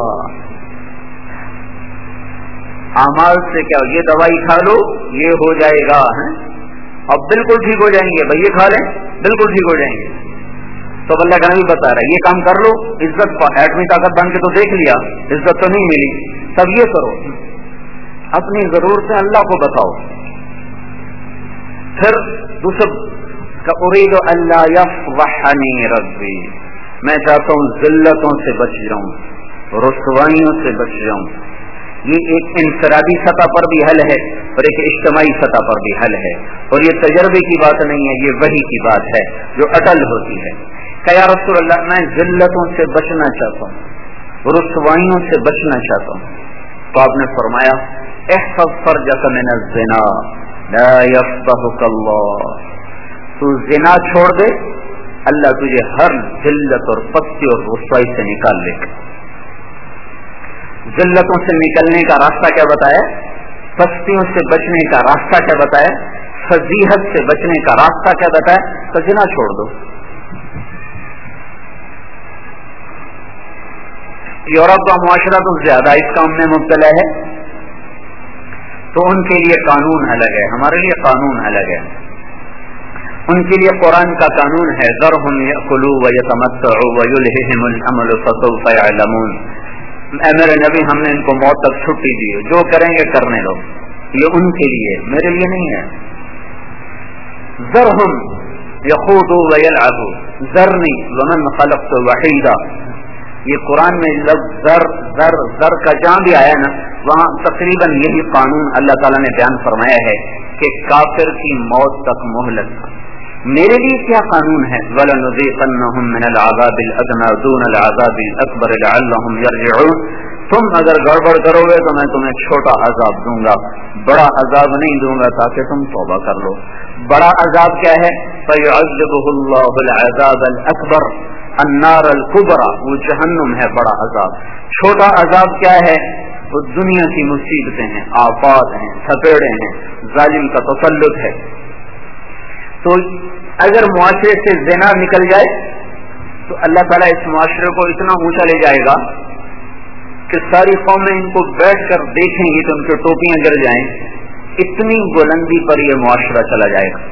اعمال سے کیا یہ دوائی کھا لو یہ ہو جائے گا، اب بالکل ٹھیک ہو جائیں گے، بھائی یہ کھا لیں بالکل ٹھیک ہو جائیں گے، تو اللہ کا نبی بتا رہا ہے یہ کام کر لو، عزت ایٹمی طاقت بن کے تو دیکھ لیا عزت تو نہیں ملی، تب یہ کرو، اپنی ضرورتیں اللہ کو بتاؤ۔ پھر دوسرا اريد الا يفضحني ربي، میں چاہتا ہوں ذلتوں سے بچ جاؤں، رسوائیوں سے بچ جاؤں۔ یہ ایک انفرادی سطح پر بھی حل ہے اور ایک اجتماعی سطح پر بھی حل ہے، اور یہ تجربے کی بات نہیں ہے، یہ وحی کی بات ہے جو اٹل ہوتی ہے۔ کہ یا رسول اللہ میں ذلتوں سے بچنا چاہتا ہوں، رسوائیوں سے بچنا چاہتا ہوں، تو آپ نے فرمایا احفظ فرجک من الزنا لا يفضحك اللہ، تو زنا چھوڑ دے اللہ تجھے ہر ذلت اور پستی اور رسوائی سے نکال لے گا۔ ذلتوں سے نکلنے کا راستہ کیا بتایا، پستیوں سے بچنے کا راستہ کیا بتایا، فضیحت سے بچنے کا راستہ کیا بتایا، تو زنا چھوڑ دو۔ یورپ کا معاشرہ تو زیادہ اس کام میں مبتلا ہے، تو ان کے لیے قانون الگ ہے، ہمارے لیے قانون الگ ہے۔ ان کے لیے قرآن کا قانون ہے ذرهم یأکلوا ویتمتعوا ویلہہم الامل فسوف یعلمون، اے میرے نبی ہم نے ان کو موت تک چھٹی دی ہے، جو کریں گے کرنے دو، یہ ان کے لیے، میرے لیے نہیں ہے۔ ذرهم یخوضوا ویلعبوا ذرنی ومن خلقت وحیدا، یہ قرآن میں لفظ ذر کا جہاں بھی آیا نا وہاں تقریباً یہی قانون اللہ تعالیٰ نے بیان فرمایا ہے کہ کافر کی موت تک مہلت۔ میرے لیے کیا قانون ہے، وَلَنُذِيقَنَّهُم مِّنَ الْعَذَابِ الْأَدْنَىٰ دُونَ الْعَذَابِ الْأَكْبَرِ لَعَلَّهُمْ يَرْجِعُونَ، تم اگر گڑبڑ کرو گے تو میں تمہیں چھوٹا عذاب دوں گا، بڑا عذاب نہیں دوں گا تاکہ تم توبہ کر لو۔ بڑا عذاب کیا ہے، فَيُعَذِّبُهُ اللَّهُ الْعَذَابَ الْأَكْبَرَ النَّارَ الْكُبْرَىٰ، وہ جہنم ہے بڑا عذاب۔ چھوٹا عذاب کیا ہے، وہ دنیا کی مصیبتیں ہیں، آفات ہیں، تھپیڑے ہیں، ظالم کا تسلط ہے۔ تو اگر معاشرے سے زنا نکل جائے تو اللہ تعالیٰ اس معاشرے کو اتنا اونچا لے جائے گا کہ ساری قومیں ان کو بیٹھ کر دیکھیں گی تو ان کی ٹوپیاں گر جائیں، اتنی بلندی پر یہ معاشرہ چلا جائے گا۔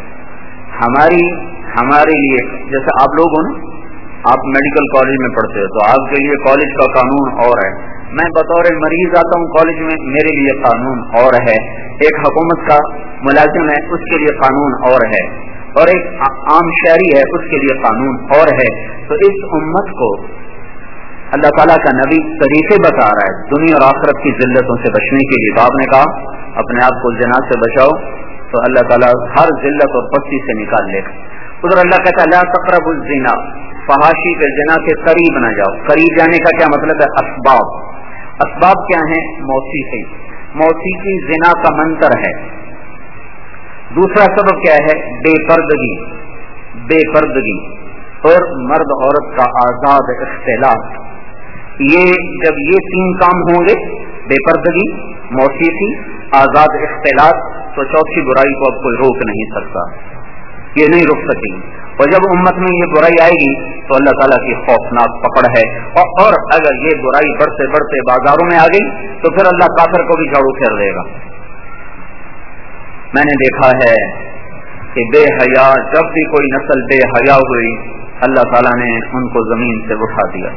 ہمارے لیے جیسے آپ لوگ ہو نا، آپ میڈیکل کالج میں پڑھتے ہو تو آپ کے لیے کالج کا قانون اور ہے، میں بطور مریض آتا ہوں کالج میں، میرے لیے قانون اور ہے، ایک حکومت کا ملازم ہے اس کے لیے قانون اور ہے، اور ایک عام شہری ہے اس کے لیے قانون اور ہے۔ تو اس امت کو اللہ تعالیٰ کا نبی طریقے بتا رہا ہے دنیا اور آخرت کی ذلتوں سے بچنے کے لیے۔ تو آپ نے کہا اپنے آپ کو زنا سے بچاؤ، تو اللہ تعالیٰ ہر ذلت اور پستی سے نکال لے گا۔ ادھر اللہ کہتا ہے لا تقربوا الزنا، فحاشی کے زنا کے قریب نہ جاؤ۔ قریب جانے کا کیا مطلب ہے؟ اسباب، اسباب کیا ہیں؟ موسیقی، موسیقی زنا کا منتر ہے۔ دوسرا سبب کیا ہے؟ بے پردگی، بے پردگی اور مرد عورت کا آزاد اختلاط۔ یہ جب یہ تین کام ہوں گے، بے پردگی، موسیقی، آزاد اختلاط، تو چوتھی برائی کو اب کوئی روک نہیں سکتا، یہ نہیں رک سکے گی۔ اور جب امت میں یہ برائی آئے گی تو اللہ تعالیٰ کی خوفناک پکڑ ہے، اور اگر یہ برائی بڑھتے بڑھتے بازاروں میں آ گئی تو پھر اللہ کافر کو بھی جھاڑو پھیر دے گا۔ میں نے دیکھا ہے کہ بے حیا، جب بھی کوئی نسل بے حیا ہوئی اللہ تعالیٰ نے ان کو زمین سے اٹھا دیا۔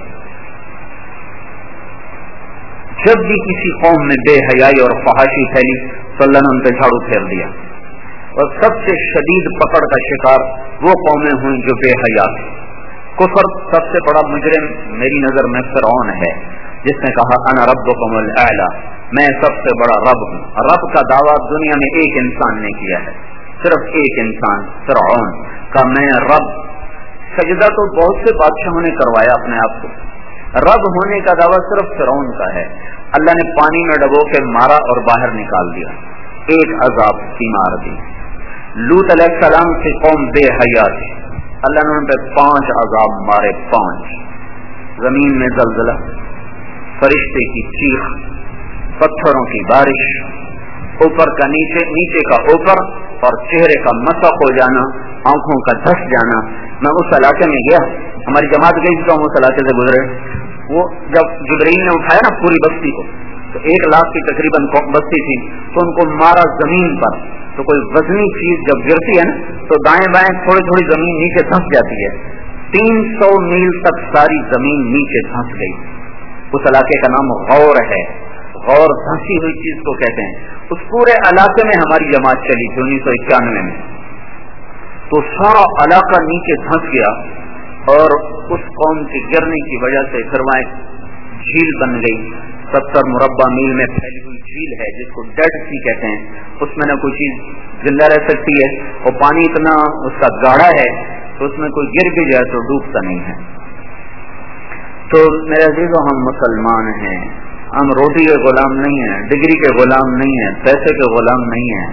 جب بھی کسی قوم میں بے حیائی اور فحاشی پھیلی تو اللہ نے ان پہ جھاڑو پھیر دیا، اور سب سے شدید پکڑ کا شکار وہ قومیں ہوئیں جو بے حیا تھیں۔ کفر سب سے بڑا مجرم میری نظر میں فرعون ہے، جس نے کہا انا ربکم الاعلی، میں سب سے بڑا رب ہوں۔ رب کا دعویٰ دنیا میں ایک انسان نے کیا ہے، صرف ایک انسان، فرعون کا میں رب۔ سجدہ تو بہت سے بادشاہوں نے کروایا اپنے آپ کو، رب ہونے کا دعویٰ صرف فرعون کا ہے۔ اللہ نے پانی میں ڈبو کے مارا اور باہر نکال دیا، ایک عذاب کی مار دی۔ لوط علیہ السلام کی قوم بے حیا تھی، اللہ نے ان پہ 5 عذاب مارے، 5۔ زمین میں زلزلہ، فرشتے کی چیخ، پتھروں کی بارش، اوپر کا نیچے، نیچے کا اوپر، اور چہرے کا مسخ ہو جانا، آنکھوں کا دھس جانا۔ میں اس علاقے میں گیا، ہماری جماعت گئی تو ہم اس علاقے سے گزرے، وہ جب جبرائیل نے اٹھایا نا پوری بستی کو، تو 1 لاکھ کی تقریباً بستی تھی، تو ان کو مارا زمین پر۔ تو کوئی وزنی چیز جب گرتی ہے نا تو دائیں بائیں تھوڑی تھوڑی زمین نیچے دھنس جاتی ہے، 300 میل تک ساری زمین نیچے دھنس گئی۔ اس علاقے کا نام غور ہے، غور دھنسی ہوئی چیز کو کہتے ہیں۔ اس پورے علاقے میں ہماری جماعت چلی تھی 1991 میں، تو سارا علاقہ نیچے دھنس گیا، اور اس قوم کے گرنے کی وجہ سے پھر وہاں ایک جھیل بن گئی، 70 مربع میل میں پھیلی ہوئی جھیل ہے جس کو ڈیڈ سی کہتے ہیں۔ اس میں نہ کوئی چیز زندہ رہ سکتی ہے، اور پانی اتنا اس کا گاڑھا ہے تو اس میں کوئی گر بھی جائے تو ڈوبتا نہیں ہے۔ تو میرے عزیزوں، ہم مسلمان ہیں، ہم روٹی کے غلام نہیں ہیں، ڈگری کے غلام نہیں ہیں، پیسے کے غلام نہیں ہیں۔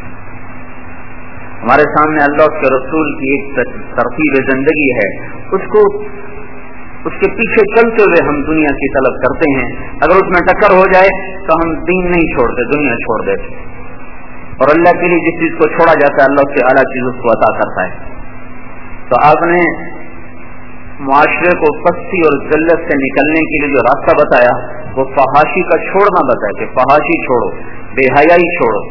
ہمارے سامنے اللہ کے رسول کی ایک ترتیب زندگی ہے، اس کے پیچھے چلتے ہوئے ہم دنیا کی طلب کرتے ہیں۔ اگر اس میں ٹکر ہو جائے تو ہم دین نہیں چھوڑتے، دنیا چھوڑ دیتے، اور اللہ کے لیے جس چیز کو چھوڑا جاتا ہے اللہ اس سے اعلیٰ چیز اس کو عطا کرتا ہے۔ تو آپ نے معاشرے کو پستی اور ذلت سے نکلنے کے لیے جو راستہ بتایا وہ فحاشی کا چھوڑنا بتایا کہ فحاشی چھوڑو، بے حیائی چھوڑو۔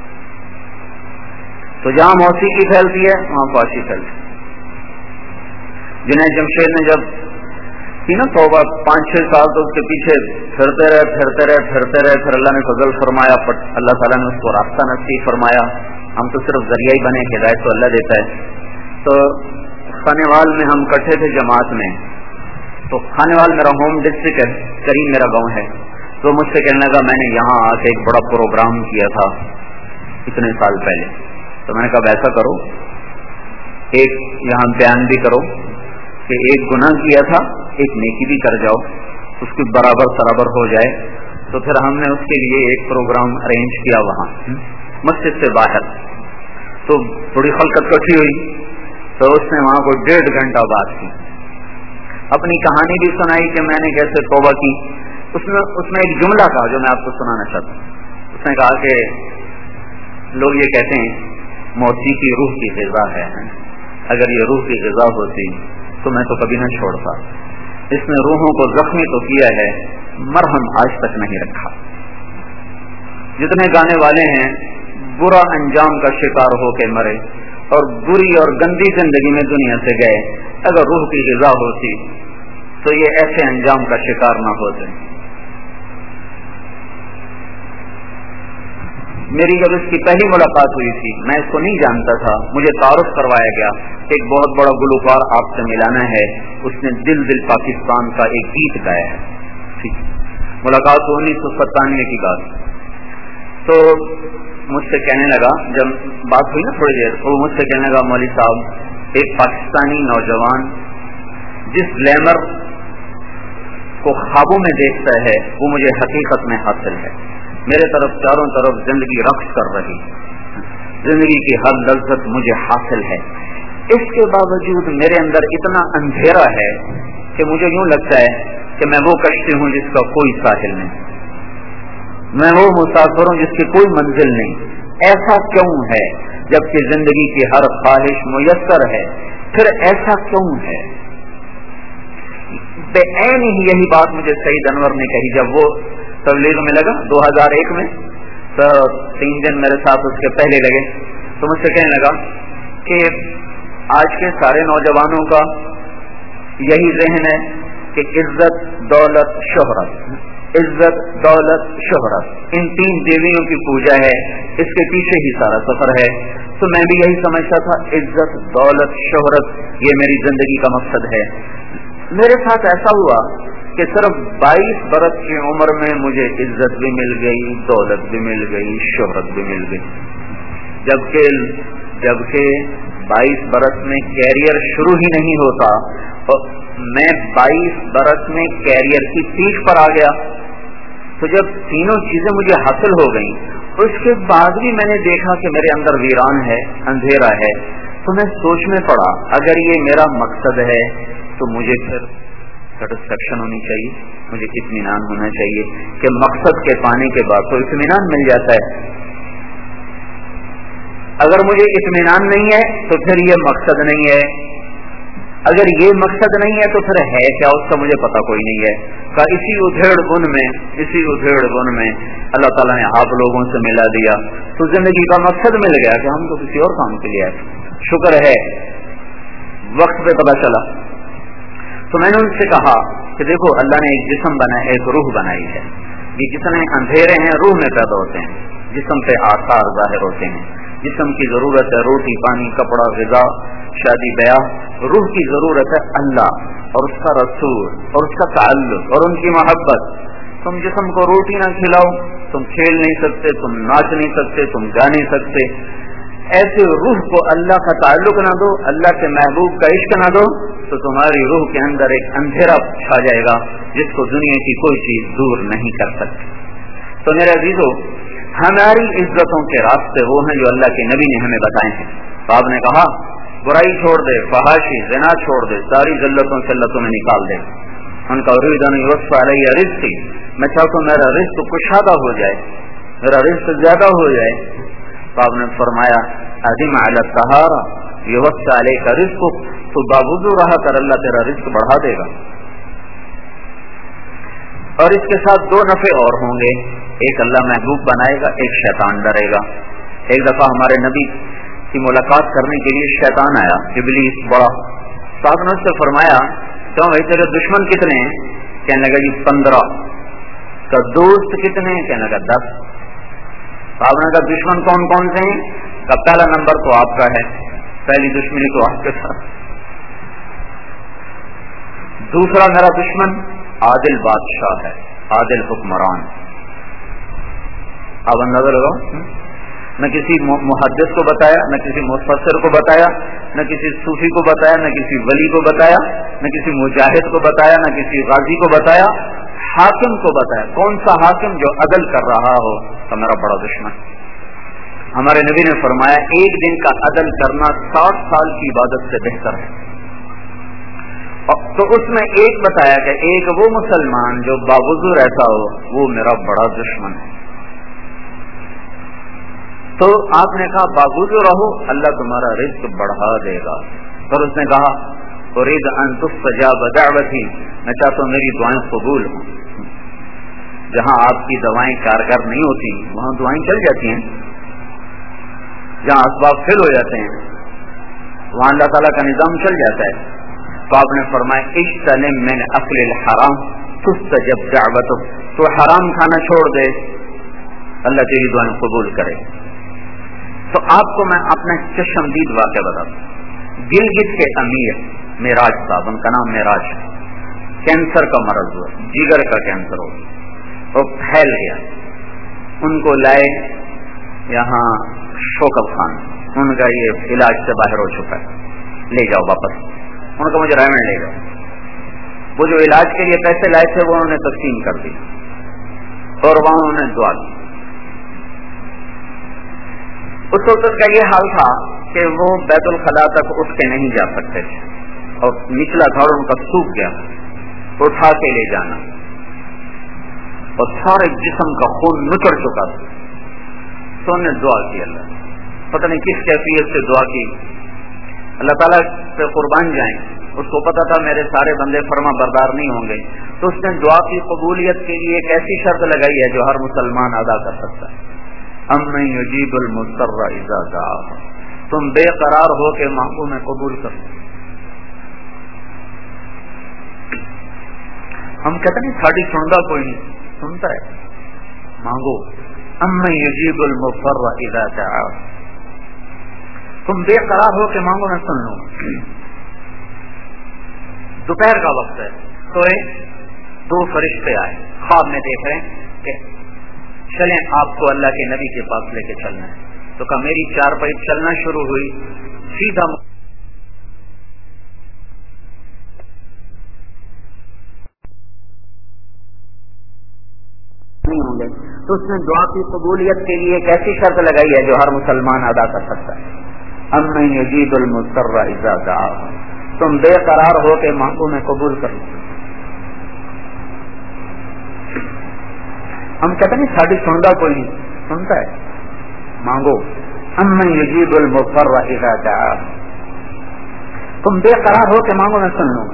تو جہاں موسیقی پھیلتی ہے وہاں فحاشی پھیلتی ہے۔ جنید جمشید نے جب کی نا توبہ 5-6 سال تو اس کے پیچھے پھرتے رہے، پھر اللہ نے فضل فرمایا، اللہ تعالیٰ نے اس کو راستہ نصیب فرمایا۔ ہم تو صرف ذریعہ ہی بنے، ہدایت تو اللہ دیتا ہے۔ تو خانے وال میں ہم کٹھے تھے جماعت میں، تو خانے وال میرا ہوم ڈسٹرکٹ ہے، کریم میرا گاؤں ہے۔ تو مجھ سے کہنے لگا میں نے یہاں آ کے ایک بڑا پروگرام کیا تھا اتنے سال پہلے، تو میں نے کہا ایسا کرو، ایک یہاں بیان بھی کرو کہ ایک گناہ کیا تھا ایک نیکی بھی کر جاؤ، اس کی برابر ہو جائے۔ تو پھر ہم نے اس کے لیے ایک پروگرام ارینج کیا وہاں مسجد سے باہر، تو تھوڑی خلقت کٹھی ہوئی، تو اس نے وہاں کوئی 1.5 گھنٹہ بات کی، اپنی کہانی بھی سنائی کہ میں نے کیسے توبہ کی۔ اس میں ایک جملہ کہا جو میں آپ کو سنانا چاہتا ہوں۔ اس نے کہا کہ لوگ یہ کہتے ہیں موسیقی روح کی غذا ہے، اگر یہ روح کی غذا ہوتی تو میں تو کبھی نہ چھوڑتا۔ اس نے روحوں کو زخمی تو کیا ہے، مرہم آج تک نہیں رکھا۔ جتنے گانے والے ہیں برا انجام کا شکار ہو کے مرے اور بری اور گندی زندگی میں دنیا سے گئے، اگر روح کی غذا ہوتی تو یہ ایسے انجام کا شکار نہ ہوتے۔ میری جب اس کی پہلی ملاقات ہوئی تھی، میں اس کو نہیں جانتا تھا، مجھے تعارف کروایا گیا کہ ایک بہت بڑا گلوکار آپ سے ملانا ہے، اس نے دل دل پاکستان کا ایک گیت گایا ہے. ٹھیک، ملاقات 1997 کی بات. تو مجھ سے کہنے لگا، جب بات ہوئی نا تھوڑی دیر، تو مجھ سے کہنے لگا مولوی صاحب، ایک پاکستانی نوجوان جس گلیمر کو خوابوں میں دیکھتا ہے وہ مجھے حقیقت میں حاصل ہے. میرے طرف چاروں طرف زندگی رقص کر رہی، زندگی کی ہر لذت مجھے حاصل ہے. اس کے باوجود میرے اندر اتنا اندھیرا ہے کہ مجھے یوں لگتا ہے کہ میں وہ کشتی ہوں جس کا کوئی ساحل نہیں، میں وہ مسافر ہوں جس کی کوئی منزل نہیں. ایسا کیوں ہے جبکہ زندگی کی ہر خواہش میسر ہے؟ پھر ایسا کیوں ہے؟ بے عین ہی یہی بات مجھے سعید انور نے کہی جب وہ تبلیغ میں لگا 2001 میں. تو 3 دن میرے ساتھ اس کے پہلے لگے، تو مجھ سے کہنے لگا کہ آج کے سارے نوجوانوں کا یہی ذہن ہے کہ عزت، دولت، شہرت، عزت، دولت، شہرت، ان 3 دیویوں کی پوجا ہے، اس کے پیچھے ہی سارا سفر ہے. تو میں بھی یہی سمجھتا تھا، عزت، دولت، شہرت یہ میری زندگی کا مقصد ہے. میرے ساتھ ایسا ہوا کہ صرف 22 برس کی عمر میں مجھے عزت بھی مل گئی، دولت بھی مل گئی، شہرت بھی مل گئی. جبکہ 22 برس میں کیریئر شروع ہی نہیں ہوتا، اور میں 22 برس میں کیریئر کی پیٹھ پر آ گیا. تو جب تینوں چیزیں مجھے حاصل ہو گئیں، اس کے بعد بھی میں نے دیکھا کہ میرے اندر ویران ہے، اندھیرا ہے. تو میں سوچ میں پڑا، اگر یہ میرا مقصد ہے تو مجھے پھر سیٹسفیکشن ہونی چاہیے، مجھے اطمینان ہونا چاہیے کہ مقصد کے پانے کے بعد تو اطمینان مل جاتا ہے. اگر مجھے اطمینان نہیں ہے تو پھر یہ مقصد نہیں ہے، اگر یہ مقصد نہیں ہے تو پھر ہے کیا، اس کا مجھے پتہ کوئی نہیں ہے. اسی ادھیڑ بن میں اللہ تعالیٰ نے آپ لوگوں سے ملا دیا تو زندگی کا مقصد مل گیا کہ ہم تو کسی اور کام کے لیے آئے. شکر ہے وقت پہ پتہ چلا. تو میں نے ان سے کہا کہ دیکھو، اللہ نے ایک جسم بنایا، ایک روح بنائی ہے. یہ جتنے اندھیرے ہیں روح میں پیدا ہوتے ہیں، جسم پہ آثار ظاہر ہوتے ہیں. جسم کی ضرورت ہے روٹی، پانی، کپڑا، غذا، شادی بیاہ. روح کی ضرورت ہے اللہ اور اس کا رسول اور اس کا تعلق اور ان کی محبت. تم جسم کو روٹی نہ کھلاؤ، تم کھیل نہیں سکتے، تم ناچ نہیں سکتے، تم گا نہیں سکتے. ایسے روح کو اللہ کا تعلق نہ دو، اللہ کے محبوب کا عشق نہ دو، تو تمہاری روح کے اندر ایک اندھیرا چھا جائے گا جس کو دنیا کی کوئی چیز دور نہیں کر سکتی. تو میرے عزیزو، ہماری عزتوں کے راستے وہ ہیں جو اللہ کے نبی نے ہمیں بتائے ہیں. تو آپ نے کہا برائی چھوڑ دے، فحاشی، زنا چھوڑ دے، ساری ذلتوں سے اللہ تمہیں نکال دے. ان کا ریدن یوسف علیہ رزقی، میں چاہتا ہوں میرا رزق کشادہ ہو جائے، میرا رزق زیادہ ہو جائے. تو آپ نے فرمایا عظیم علی الطہارہ یوسف علیہ کا رزق، تو باوضو رہا کر، اللہ تیرا رزق بڑھا دے گا. اور اس کے ساتھ 2 نفع اور ہوں گے، ایک اللہ محبوب بنائے گا، ایک شیطان ڈرے گا. ایک دفعہ ہمارے نبی کی ملاقات کرنے کے لیے شیطان آیا، ابلیس بڑا. صاحب نے اس سے فرمایا کیوں بھائی تیرے دشمن کتنے ہیں؟ کہنے لگا جی 15. کا دوست کتنے ہیں؟ کہنے لگا 10. صاحب نے کہا دشمن کون کون سے ہیں؟ کا پہلا نمبر تو آپ کا ہے، پہلی دشمنی تو آپ کے ساتھ. دوسرا میرا دشمن عادل بادشاہ ہے، عادل حکمران. اب اندازہ لگاؤ، نہ کسی محدث کو بتایا، نہ کسی مفسر کو بتایا، نہ کسی صوفی کو بتایا، نہ کسی ولی کو بتایا، نہ کسی مجاہد کو بتایا، نہ کسی غازی کو بتایا، حاکم کو بتایا. کون سا حاکم؟ جو عدل کر رہا ہو، تو میرا بڑا دشمن. ہمارے نبی نے فرمایا 1 دن کا عدل کرنا 60 سال کی عبادت سے بہتر ہے. تو اس میں ایک بتایا کہ ایک وہ مسلمان جو باوضو رہتا ہو، وہ میرا بڑا دشمن ہے. تو آپ نے کہا باوضو رہو، اللہ تمہارا رزق بڑھا دے گا. پھر اس نے کہا اريد ان تستجاب دعوتي، میں چاہتا ہوں میری دعائیں قبول ہوں. جہاں آپ کی دعائیں کارگر نہیں ہوتی وہاں دعائیں چل جاتی ہیں، جہاں اسباب فیل ہو جاتے ہیں وہاں اللہ تعالیٰ کا نظام چل جاتا ہے. تو آپ نے فرمایا اجتنب من اکل الحرام تستجب دعوتک، تو حرام کھانا چھوڑ دے، اللہ تیری دعائیں قبول کرے. تو آپ کو میں اپنا چشمدید واقعہ بتاتا ہوں. گلگت کے امیر معراج صاحب، ان کا نام معراج، کینسر کا مرض ہوا، جگر کا کینسر ہو وہ پھیل گیا. ان کو لائے یہاں شوکت خان، ان کا یہ علاج سے باہر ہو چکا ہے، لے جاؤ واپس. ان کو مجھے رائمنڈ لے جاؤ. وہ جو علاج کے لیے پیسے لائے تھے وہ انہوں نے تقسیم کر دی اور وہاں انہوں نے دعا کی. اس وقت کا یہ حال تھا کہ وہ بیت الخلاء تک اٹھ کے نہیں جا سکتے تھے اور نچلا گھر ان کا سوکھ گیا، اٹھا کے لے جانا اور سارے جسم کا خون نچڑ چکا تھا. تو انہوں نے دعا کی، اللہ پتہ نہیں کس کیفیت سے دعا کی. اللہ تعالیٰ سے قربان جائیں، اس کو پتا تھا میرے سارے بندے فرما بردار نہیں ہوں گے، تو اس نے دعا کی قبولیت کے لیے ایک ایسی شرط لگائی ہے جو ہر مسلمان ادا کر سکتا ہے. امن یجیب المضطر اذا دعا، تم بے قرار ہو کے مانگو میں قبول کروں. ہم کہتے نہیں ساڑی سنتا کوئی نہیں، سنتا ہے، مانگو. امن یجیب المضطر اذا دعا، تم بے قرار ہو کے مانگو میں سن لوں. دوپہر کا وقت ہے، سوئے، دو فرشتے آئے، خواب میں دیکھ رہے ہیں کہ چلیں آپ کو اللہ کے نبی کے پاس لے کے چلنا ہے. تو کہا میری چارپائی چلنا شروع ہوئی، سیدھا نہیں ہوں گے. تو اس نے دعا کی قبولیت کے لیے ایک ایسی شرط لگائی ہے جو ہر مسلمان ادا کر سکتا ہے. امن یجیب المضطر اذا دعا، تم بے قرار ہو کے مانگو میں قبول کروں. ہم کہتے نہیں ساڑی سنتا کوئی نہیں، سنتا ہے، مانگو. امن یجیب المضطر اذا دعا، تم بے قرار ہو کے مانگو میں سن لوں.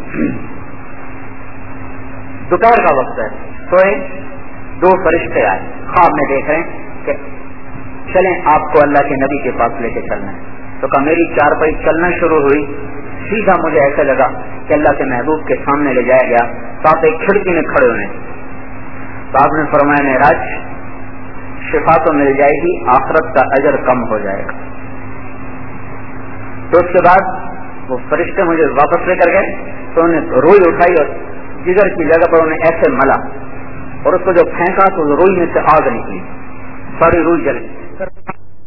دوپہر کا وقت ہے، سوئے، دو فرشتے آئے، خواب میں دیکھ رہے ہیں کہ چلیں آپ کو اللہ کے نبی کے پاس لے کے چلنا ہے. تو کہا میری چارپائی چلنا شروع ہوئی، سیدھا مجھے ایسا لگا کہ اللہ کے محبوب کے سامنے لے جایا گیا. تو آپ ایک کھڑکی میں کھڑے ہوئے، تو آپ نے فرمایا معراج شفا تو مل جائے گی، آخرت کا اجر کم ہو جائے گا. تو اس کے بعد وہ فرشتے مجھے واپس لے کر گئے، تو انہوں نے روئی اٹھائی اور جگر کی جگہ پر انہیں ایسے ملا اور اس کو جو پھینکا تو روئی میں سے آگ نکلی، ساری روئی جل گئی.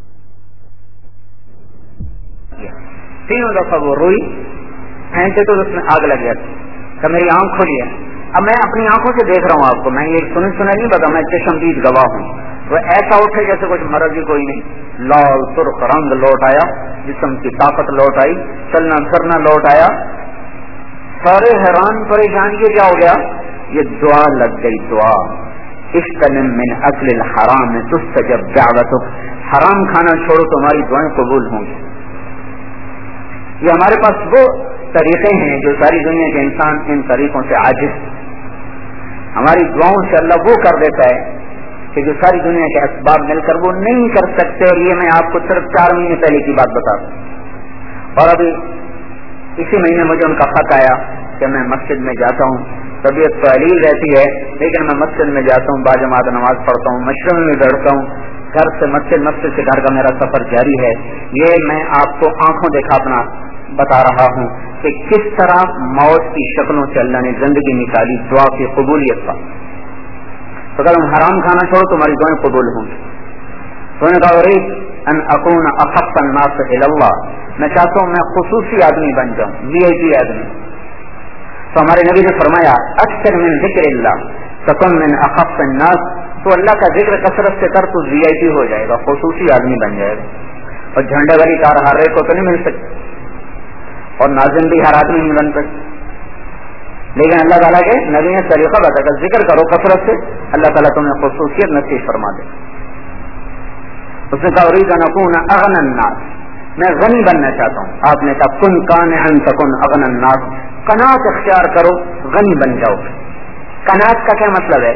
تینوں دفعہ وہ روئی پھینکے تو اس میں آگ لگ گیا. تو میری آنکھ کھلی ہے، اب میں اپنی آنکھوں سے دیکھ رہا ہوں آپ کو، میں یہ سنا نہیں بتا، میں چشمدید گواہ ہوں. وہ ایسا اٹھے جیسے کچھ مرض ہی کوئی نہیں، لال سرخ رنگ لوٹ آیا، جسم کی طاقت لوٹ آئی، چلنا پھرنا لوٹ آیا. سارے حیران پریشان، یہ کیا ہو گیا؟ یہ دعا لگ گئی. دعا استنم من اکل الحرام تستجب دعوتک، حرام کھانا چھوڑو تمہاری دعائیں قبول ہوں گی. یہ ہمارے پاس وہ طریقے ہیں جو ساری دنیا کے انسان ان طریقوں سے عاجز. ہماری دعاؤں سے اللہ وہ کر دیتا ہے کہ جو ساری دنیا کے اسباب مل کر وہ نہیں کر سکتے. اور یہ میں آپ کو صرف 4 مہینے پہلے کی بات بتا دوں. اور ابھی اسی مہینے مجھے ان کا خط آیا کہ میں مسجد میں جاتا ہوں، طبیعت تو علیل رہتی ہے لیکن میں مسجد میں جاتا ہوں، باجماعت نماز پڑھتا ہوں، مشرق میں بیٹھتا ہوں، گھر سے مسجد، مسجد سے گھر کا میرا سفر جاری ہے. یہ میں آپ کو آنکھوں دیکھا اپنا بتا رہا ہوں کہ کس طرح موت کی شکلوں سے اللہ نے زندگی نکالی دعا کی قبولیت کا. تو اگر ہم حرام کھانا چھوڑو تمہاری دعائیں قبول ہوں گی. تو نے کہا اريد ان اكون اخف الناس الى الله، میں چاہتا ہوں میں خصوصی آدمی بن جاؤں، VIP آدمی. تو ہمارے نبی نے فرمایا اکثر من ذکر اللہ تکن من اخف الناس، تو اللہ کا ذکر کثرت سے کر تو VIP ہو جائے گا، خصوصی آدمی بن جائے گا. اور جھنڈے والی کار ہر ایک کو تو نہیں مل سکتی اور ناظم بھی ہر آدمی نہیں بن سکتے. لیکن اللہ تعالیٰ کے نبی نے طریقہ بتایا، ذکر کرو کثرت سے، اللہ تعالیٰ تمہیں خصوصیت نصیب فرما دے. اس نے کہا اريد ان اكون اغنى الناس، میں غنی بننا چاہتا ہوں. آپ نے کہا کن قانعا تكن اغنى الناس، قناعت اختیار کرو غنی بن جاؤ. قناعت کا کیا مطلب ہے؟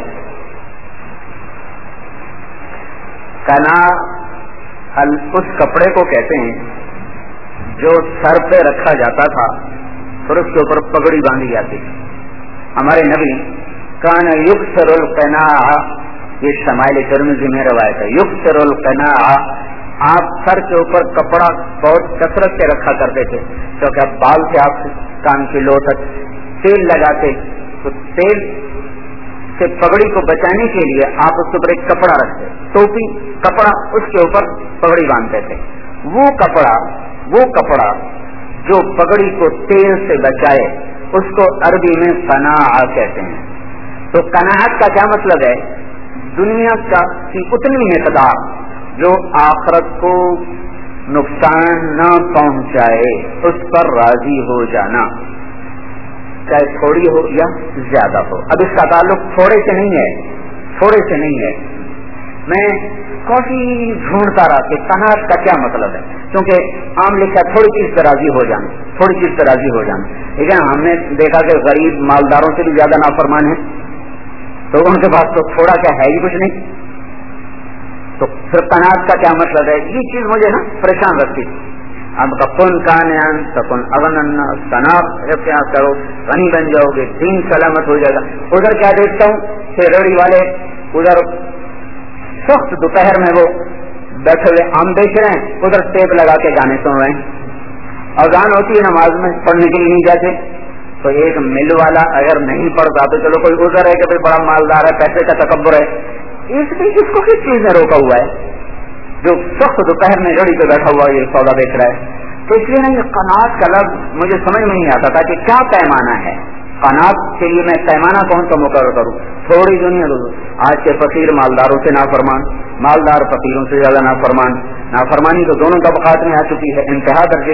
قناعت اس کپڑے کو کہتے ہیں جو سر پہ رکھا جاتا تھا پھر اس کے اوپر پگڑی باندھی جاتی تھی. ہمارے نبی کان یکسر القناع یہ شمائل ترمذی میں روایت ہے. یکثر القناع، آپ سر کے اوپر کپڑا بہت کثرت سے رکھا کرتے تھے، کیونکہ اب بال سے آپ کان کی لو تک تیل لگاتے، تو تیل سے پگڑی کو بچانے کے لیے آپ اس کے اوپر ایک کپڑا رکھتے، ٹوپی کپڑا، اس کے اوپر پگڑی باندھتے تھے. وہ کپڑا جو پگڑی کو تیل سے بچائے اس کو عربی میں قناع کہتے ہیں. تو قناعت کا کیا مطلب ہے؟ دنیا کا کی اتنی مقدار جو آخرت کو نقصان نہ پہنچائے اس پر راضی ہو جانا، چاہے تھوڑی ہو یا زیادہ ہو. اب اس کا تعلق تھوڑے سے نہیں ہے. میں کافی ڈھونڈتا رہا کہ قناعت کا کیا مطلب ہے، کیونکہ عام لکھا تھوڑی چیز سے راضی ہو جانا. لیکن ہم نے دیکھا کہ غریب مالداروں سے بھی زیادہ نافرمان ہیں، تو ان کے پاس تو تھوڑا کیا ہے ہی کچھ نہیں. تو پھر قناعت کا کیا مطلب ہے؟ یہ چیز مجھے نا پریشان رکھتی. اب کن کان تکن اغن قناعت اختیار کرو، غنی بن جاؤ گے، دین سلامت ہو جائے گا. ادھر کیا دیکھتا ہوں کہ ریڑھی والے ادھر سخت دوپہر میں وہ بیٹھے ہوئے آم بیچ رہے ہیں، ادھر ٹیپ لگا کے گانے سن رہے ہیں. اذان ہوتی ہے نماز میں پڑھنے کے لیے نہیں جاتے. تو ایک مل والا اگر نہیں پڑھتا تو چلو کوئی ادھر ہے کہ بڑا مالدار ہے، پیسے کا تکبر ہے، اس کو کس چیز نے روکا ہوا ہے جو سخت دوپہر میں ریڑھی پہ بیٹھا ہوا یہ سودا بیچ رہا ہے. تو اس لیے نا یہ قناعت کا لفظ مجھے سمجھ میں نہیں آتا تھا کہ کیا پیمانہ ہے. قناعت کے لیے میں پیمانہ کون سا مقرر کروں؟ تھوڑی دنیا دو. آج کے فقیر مالداروں سے نافرمان، مالدار فقیروں سے زیادہ نافرمان. نافرمانی تو دونوں طبقات میں آ چکی ہے، انتہا درجے.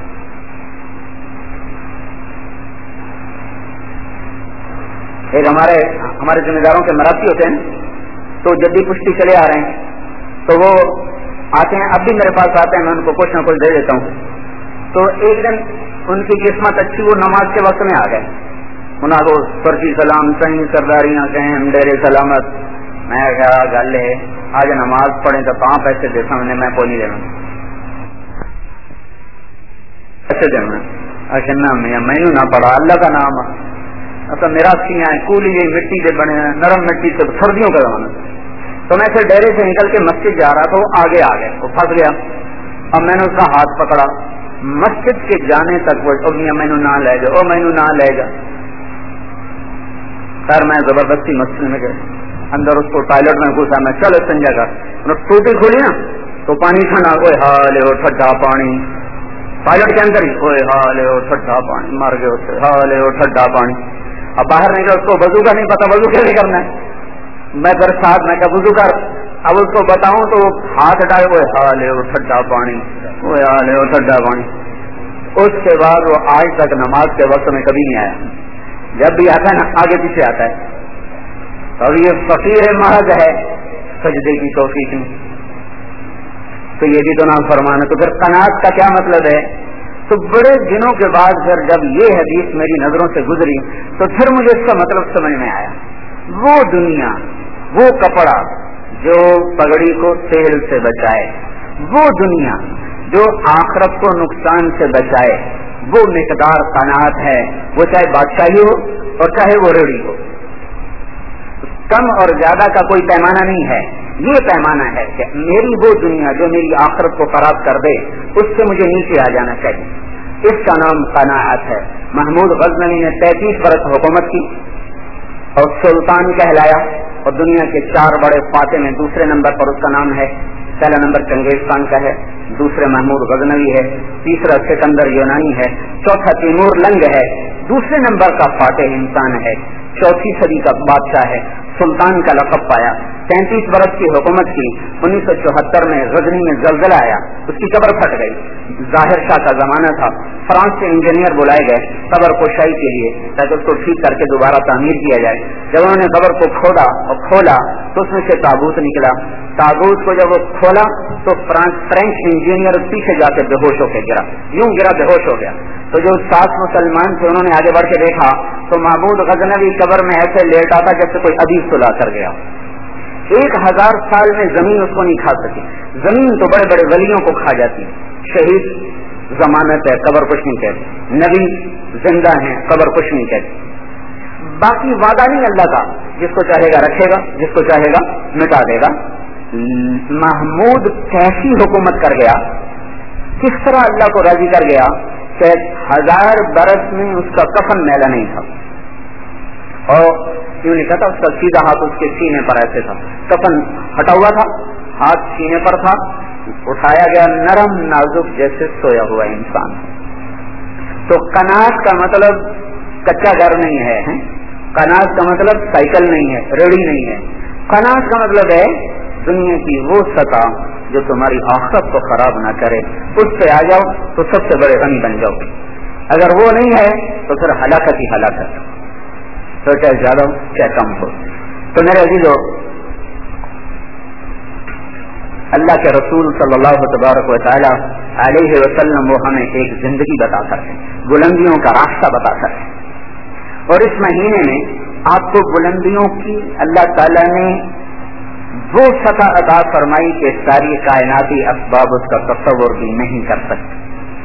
ایک ہمارے ذمہ داروں کے مراتی ہوتے ہیں، تو جب بھی پشتی چلے آ رہے ہیں تو وہ آتے ہیں، اب بھی میرے پاس آتے ہیں، میں ان کو کچھ نہ کچھ دے دیتا ہوں. تو ایک دن ان کی قسمت اچھی، وہ نماز کے وقت میں آ گئے. انہوں کو فرضی سلام صحیح سرداریاں کہیں ڈیرے سلامت. میں کیا گل ہے، آج نماز پڑھیں تو 5 پیسے دے سامنے میں کوئی نہیں دینا، ایسے دینا. اچھا نہ مینو نہ پڑھا، اللہ کا نام اصل میرا سیاں کولی گئی مٹی کے بنے نرم مٹی سے، سردیوں کا زمانہ. تو میں پھر ڈیرے سے نکل کے مسجد جا رہا تھا، وہ آگے آ گئے، وہ پھنس گیا. اب میں نے اس کا ہاتھ پکڑا، مسجد کے جانے تک وہ مینو نہ لے جا، او مینو نہ لے جا. سر میں زبردستی مسجد میں گئے، اندر اس کو ٹوائلٹ میں گھسا. میں چلو سنجا کر ٹوٹی کھولی نا تو پانی ٹھنڈا، اوے ہالے ہو ٹھنڈا پانی. ٹوائلٹ کے اندر ہی اوے ہالے ہو ٹھنڈا پانی، مر گئے اس سے، ہالے ہو ٹھنڈا پانی. اب باہر نکلا، اس کو وضو کا نہیں پتا، وضو کیسے کرنا ہے. میں پھر ساتھ میں کہا وضو کر. اب اس کو بتاؤں تو ہاتھ ہٹائے، وہ ہالے ہو ٹھنڈا پانی، وہ ہالے ہو ٹھنڈا پانی. اس کے بعد وہ آج تک نماز کے وقت میں کبھی نہیں آیا. جب بھی آتا ہے نا آگے پیچھے آتا ہے. اب یہ فقیر محض ہے، سجدے کی توفیق نہیں، تو یہ بھی تو نافرمان ہے. تو پھر قناعت کا کیا مطلب ہے؟ تو بڑے دنوں کے بعد پھر جب یہ حدیث میری نظروں سے گزری تو پھر مجھے اس کا مطلب سمجھ میں آیا. وہ دنیا، وہ کپڑا جو پگڑی کو تیل سے بچائے، وہ دنیا جو آخرت کو نقصان سے بچائے، وہ مقدار قناعت ہے. وہ چاہے بادشاہی ہو اور چاہے وہ ریڑھی ہو، کم اور زیادہ کا کوئی پیمانہ نہیں ہے. یہ پیمانہ ہے کہ میری وہ دنیا جو میری آخرت کو خراب کر دے اس سے مجھے نیچے آ جانا چاہیے. اس کا نام قناعت ہے. محمود غزنوی نے 33 برس حکومت کی اور سلطان کہلایا، اور دنیا کے 4 بڑے فاتح میں دوسرے نمبر پر اس کا نام ہے. پہلا نمبر چنگیز خان کا ہے، دوسرے محمود غزنوی ہے، تیسرا سکندر یونانی ہے، چوتھا تیمور لنگ ہے، دوسرے نمبر کا فاتح انسان ہے، 4 صدی کا بادشاہ ہے، سلطان کا لقب پایا. 33 برس کی حکومت کی. 1974 میں غزنی میں زلزلہ آیا، اس کی قبر پھٹ گئی. ظاہر شاہ کا زمانہ تھا، فرانس سے انجینئر بلائے گئے قبر کشائی کے لیے تاکہ اس کو ٹھیک کر کے دوبارہ تعمیر کیا جائے. جب انہوں نے قبر کو کھودا اور کھولا تو اس میں سے تابوت نکلا. تابوت کو جب وہ کھولا تو فرینچ انجینئر پیچھے جا کے بے ہوش ہو کے گرا، یوں گرا بے ہوش ہو گیا. تو جو 7 مسلمان تھے انہوں نے آگے بڑھ کے دیکھا تو محمود غزنوی قبر میں ایسے لیٹا تھا جیسے کوئی ادیب سلا کر گیا. 1000 سال میں زمین اس کو نہیں کھا سکی. زمین تو بڑے بڑے ولیوں کو کھا جاتی. شہید ضمانت ہے، قبر کچھ نہیں کہتی. نبی زندہ ہیں، قبر کچھ نہیں کہتی. باقی وعدہ نہیں اللہ کا، جس کو چاہے گا رکھے گا، جس کو چاہے گا مٹا دے گا۔ محمود کیسی حکومت کر گیا، کس طرح اللہ کو راضی کر گیا کہ 1000 برس میں اس کا کفن میلا نہیں تھا، اور کیوں نہیں کہتا اس کا سیدھا ہاتھ اس کے سینے پر ایسے تھا، کفن ہٹا ہوا تھا، ہاتھ سینے پر تھا، اٹھایا گیا نرم نازک جیسے سویا ہوا انسان۔ تو کناز کا مطلب کچا گھر نہیں ہے، کناز کا مطلب سائیکل نہیں ہے، ریڑھی نہیں ہے، کناز کا مطلب ہے دنیا کی وہ سطح جو تمہاری آخرت کو خراب نہ کرے، اس پہ آ جاؤ تو سب سے بڑے غنی بن جاؤ۔ اگر وہ نہیں ہے تو پھر ہلاکت ہی ہلاکت، تو چاہے زیادہ ہو چاہے کم ہو۔ تو میرے عزیزو، اللہ کے رسول صلی اللہ تبارک و تعالی علیہ وسلم وہ ہمیں ایک زندگی بتا کر ہے، بلندیوں کا راستہ بتا کر ہے، اور اس مہینے میں آپ کو بلندیوں کی اللہ تعالی نے وہ سطح عطا فرمائی کہ ساری کائناتی اسباب اس کا تصور بھی نہیں کر سکتے۔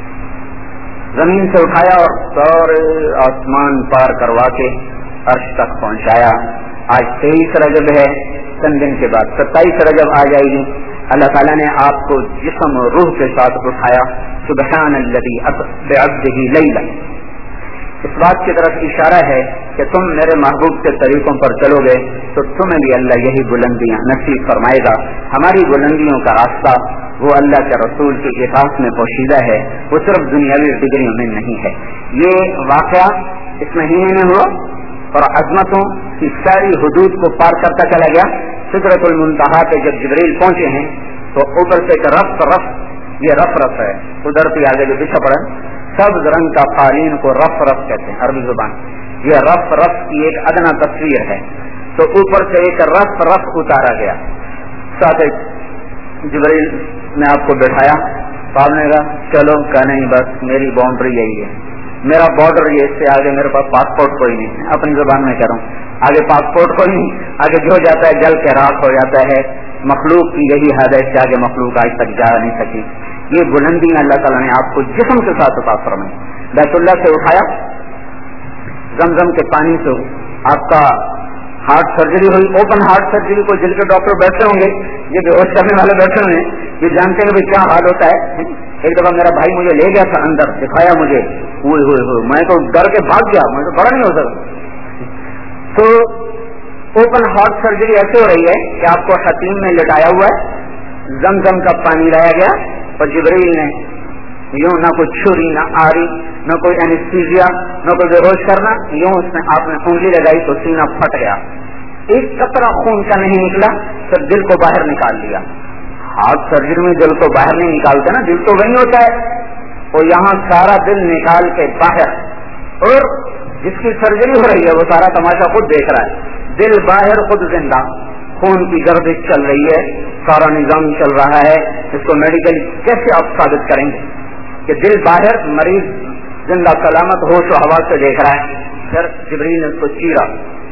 زمین سے اٹھایا اور سارے آسمان پار کروا کے عرش تک پہنچایا۔ آج 23 رجب ہے، چند دن کے بعد 27 رجب آ جائے گی۔ اللہ تعالیٰ نے آپ کو جسم اور روح کے ساتھ اٹھایا۔ سبحان الذی اسری بعبدہ لیلا، اس بات کی طرف اشارہ ہے کہ تم میرے محبوب کے طریقوں پر چلو گے تو تمہیں بھی اللہ یہی بلندیاں نصیب فرمائے گا۔ ہماری بلندیوں کا راستہ وہ اللہ کے رسول کی اطاعت میں پوشیدہ ہے، وہ صرف دنیاوی ڈگریوں میں نہیں ہے۔ یہ واقعہ اس مہینے میں ہوا اور عظمتوں کی ساری حدود کو پار کرتا چلا گیا۔ سدرۃ المنتہا پہ جب جبریل پہنچے ہیں تو اوپر سے ایک رف، یہ رف ہے، قدرتی آگے جو بچھا پڑا سبز رنگ کا قالین کو رف کہتے ہیں عربی زبان۔ یہ رف کی ایک ادنا تصویر ہے، تو اوپر سے ایک رف اتارا گیا، ساتھ جبریل نے آپ کو بٹھایا، آپ نے کہا چلو، کہ نہیں بس میری باؤنڈری یہی ہے، میرا بارڈر یہ، اس سے آگے میرے پاس پاسپورٹ کوئی نہیں ہے، اپنی زبان میں کہہ رہا ہوں، آگے پاسپورٹ کوئی نہیں، آگے جو جاتا ہے جل کے راکھ ہو جاتا ہے۔ مخلوق کی یہی حد ہے، اس سے آگے مخلوق آج تک جا نہیں سکی۔ یہ بلندی اللہ تعالیٰ نے آپ کو جسم کے ساتھ عطا فرمائی۔ بیت اللہ سے اٹھایا، زمزم کے پانی سے آپ کا ہارٹ سرجری ہوئی، اوپن ہارٹ سرجری کو جن کے ڈاکٹر بیٹھے ہوں گے، یہ بے ہوش کرنے والے بیٹھے ہوئے ہیں، یہ جانتے ہیں کہ کیا حال ہوتا ہے۔ ایک دفعہ میرا بھائی مجھے لے گیا تھا اندر، دکھایا مجھے، ہوئے میں تو ڈر کے بھاگ گیا، میں تو بڑا نہیں ہو سکتا۔ تو اوپن ہارٹ سرجری ایسے ہو رہی ہے کہ آپ کو حتیم میں لٹایا ہوا ہے، زمزم کا پانی لایا گیا اور جبریل نے یوں نہ کوئی چھری نہ آری نہ کوئی اینستھیزیا نہ کوئی بے ہوش کرنا، یوں اس میں آپ نے انگلی لگائی تو سینہ پھٹ گیا، ایک قطرہ خون کا نہیں نکلا، پھر دل کو باہر نکال لیا۔ ہارٹ سرجری میں دل کو باہر نہیں نکالتے نا، دل تو وہی ہوتا ہے، اور یہاں سارا دل نکال کے باہر، اور جس کی سرجری ہو رہی ہے وہ سارا تماشا خود دیکھ رہا ہے، دل باہر خود زندہ، خون کی گردش چل رہی ہے، سارا نظام چل رہا ہے۔ اس کو میڈیکلی کیسے آپ ثابت کریں گے کہ دل باہر، مریض زندہ سلامت ہوش و حواس سے دیکھ رہا ہے؟ پھر جبریل نے اس کو چیرا،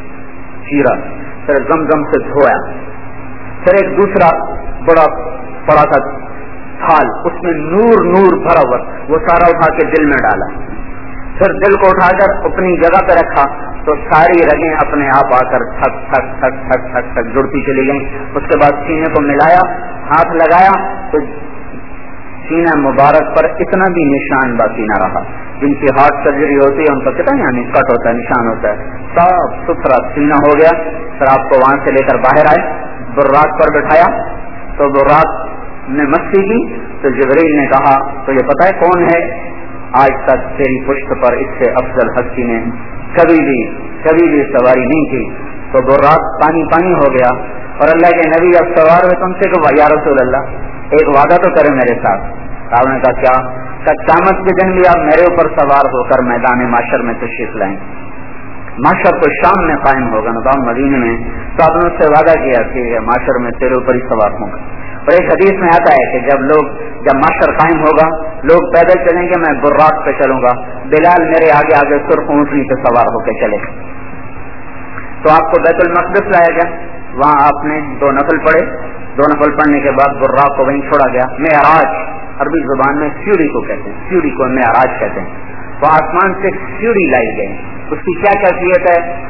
پھر زمزم سے دھویا، پھر ایک دوسرا بڑا سا تھال، اس میں نور بھرا ہوا، وہ سارا اٹھا کے دل میں ڈالا، پھر دل کو اٹھا کر اپنی جگہ پہ رکھا تو ساری رگیں اپنے آپ آ کر ٹھک ٹھک ٹھک ٹھک ٹھک ٹھک جڑتی چلی گئیں۔ اس کے بعد سینے کو ملایا، ہاتھ لگایا تو سینہ مبارک پر اتنا بھی نشان باقی نہ رہا۔ جن کی ہارٹ سرجری ہوتی ہے ان کا کتنا یعنی کٹ ہوتا ہے، نشان ہوتا ہے، صاف ستھرا سینہ ہو گیا۔ پھر آپ کو وہاں سے لے کر باہر آئے، براق پر بٹھایا تو براق نے مستی کی تو جبریل نے کہا تو یہ پتہ ہے کون ہے؟ آج تک تیری پشت پر اس سے افضل ہستی نے کبھی بھی سواری نہیں کی۔ تو براق پانی ہو گیا، اور اللہ کے نبی اب سوار ہوئے تم سے کہ یا رسول اللہ ایک وعدہ تو کرے میرے ساتھ۔ آپ نے کہا کیا؟ کہ قیامت کے دن بھی آپ میرے اوپر سوار ہو کر میدان معاشر میں تشریف لائیں۔ معاشر تو شام میں قائم ہوگا، نظام مدینے میں، تو آپ نے اس سے وعدہ کیا کہ معاشر میں تیرے اوپر ہی سوار ہوں گا۔ اور ایک حدیث میں آتا ہے کہ جب معاشر قائم ہوگا لوگ پیدل چلیں گے، میں براق پہ چلوں گا، بلال میرے آگے سرخ اونٹنی پہ سوار ہو کے چلے۔ تو آپ کو بیت المقدس لایا گیا، وہاں آپ نے 2 نفل پڑھے، 2 نفل پڑھنے کے بعد براق کو وہیں چھوڑا گیا۔ معراج عربی زبان میں سیڑھی کو کہتے ہیں، سیڑھی کو معراج کہتے ہیں۔ تو آسمان سے سیڑھی لائی گئی، اس کی کیا کیفیت ہے؟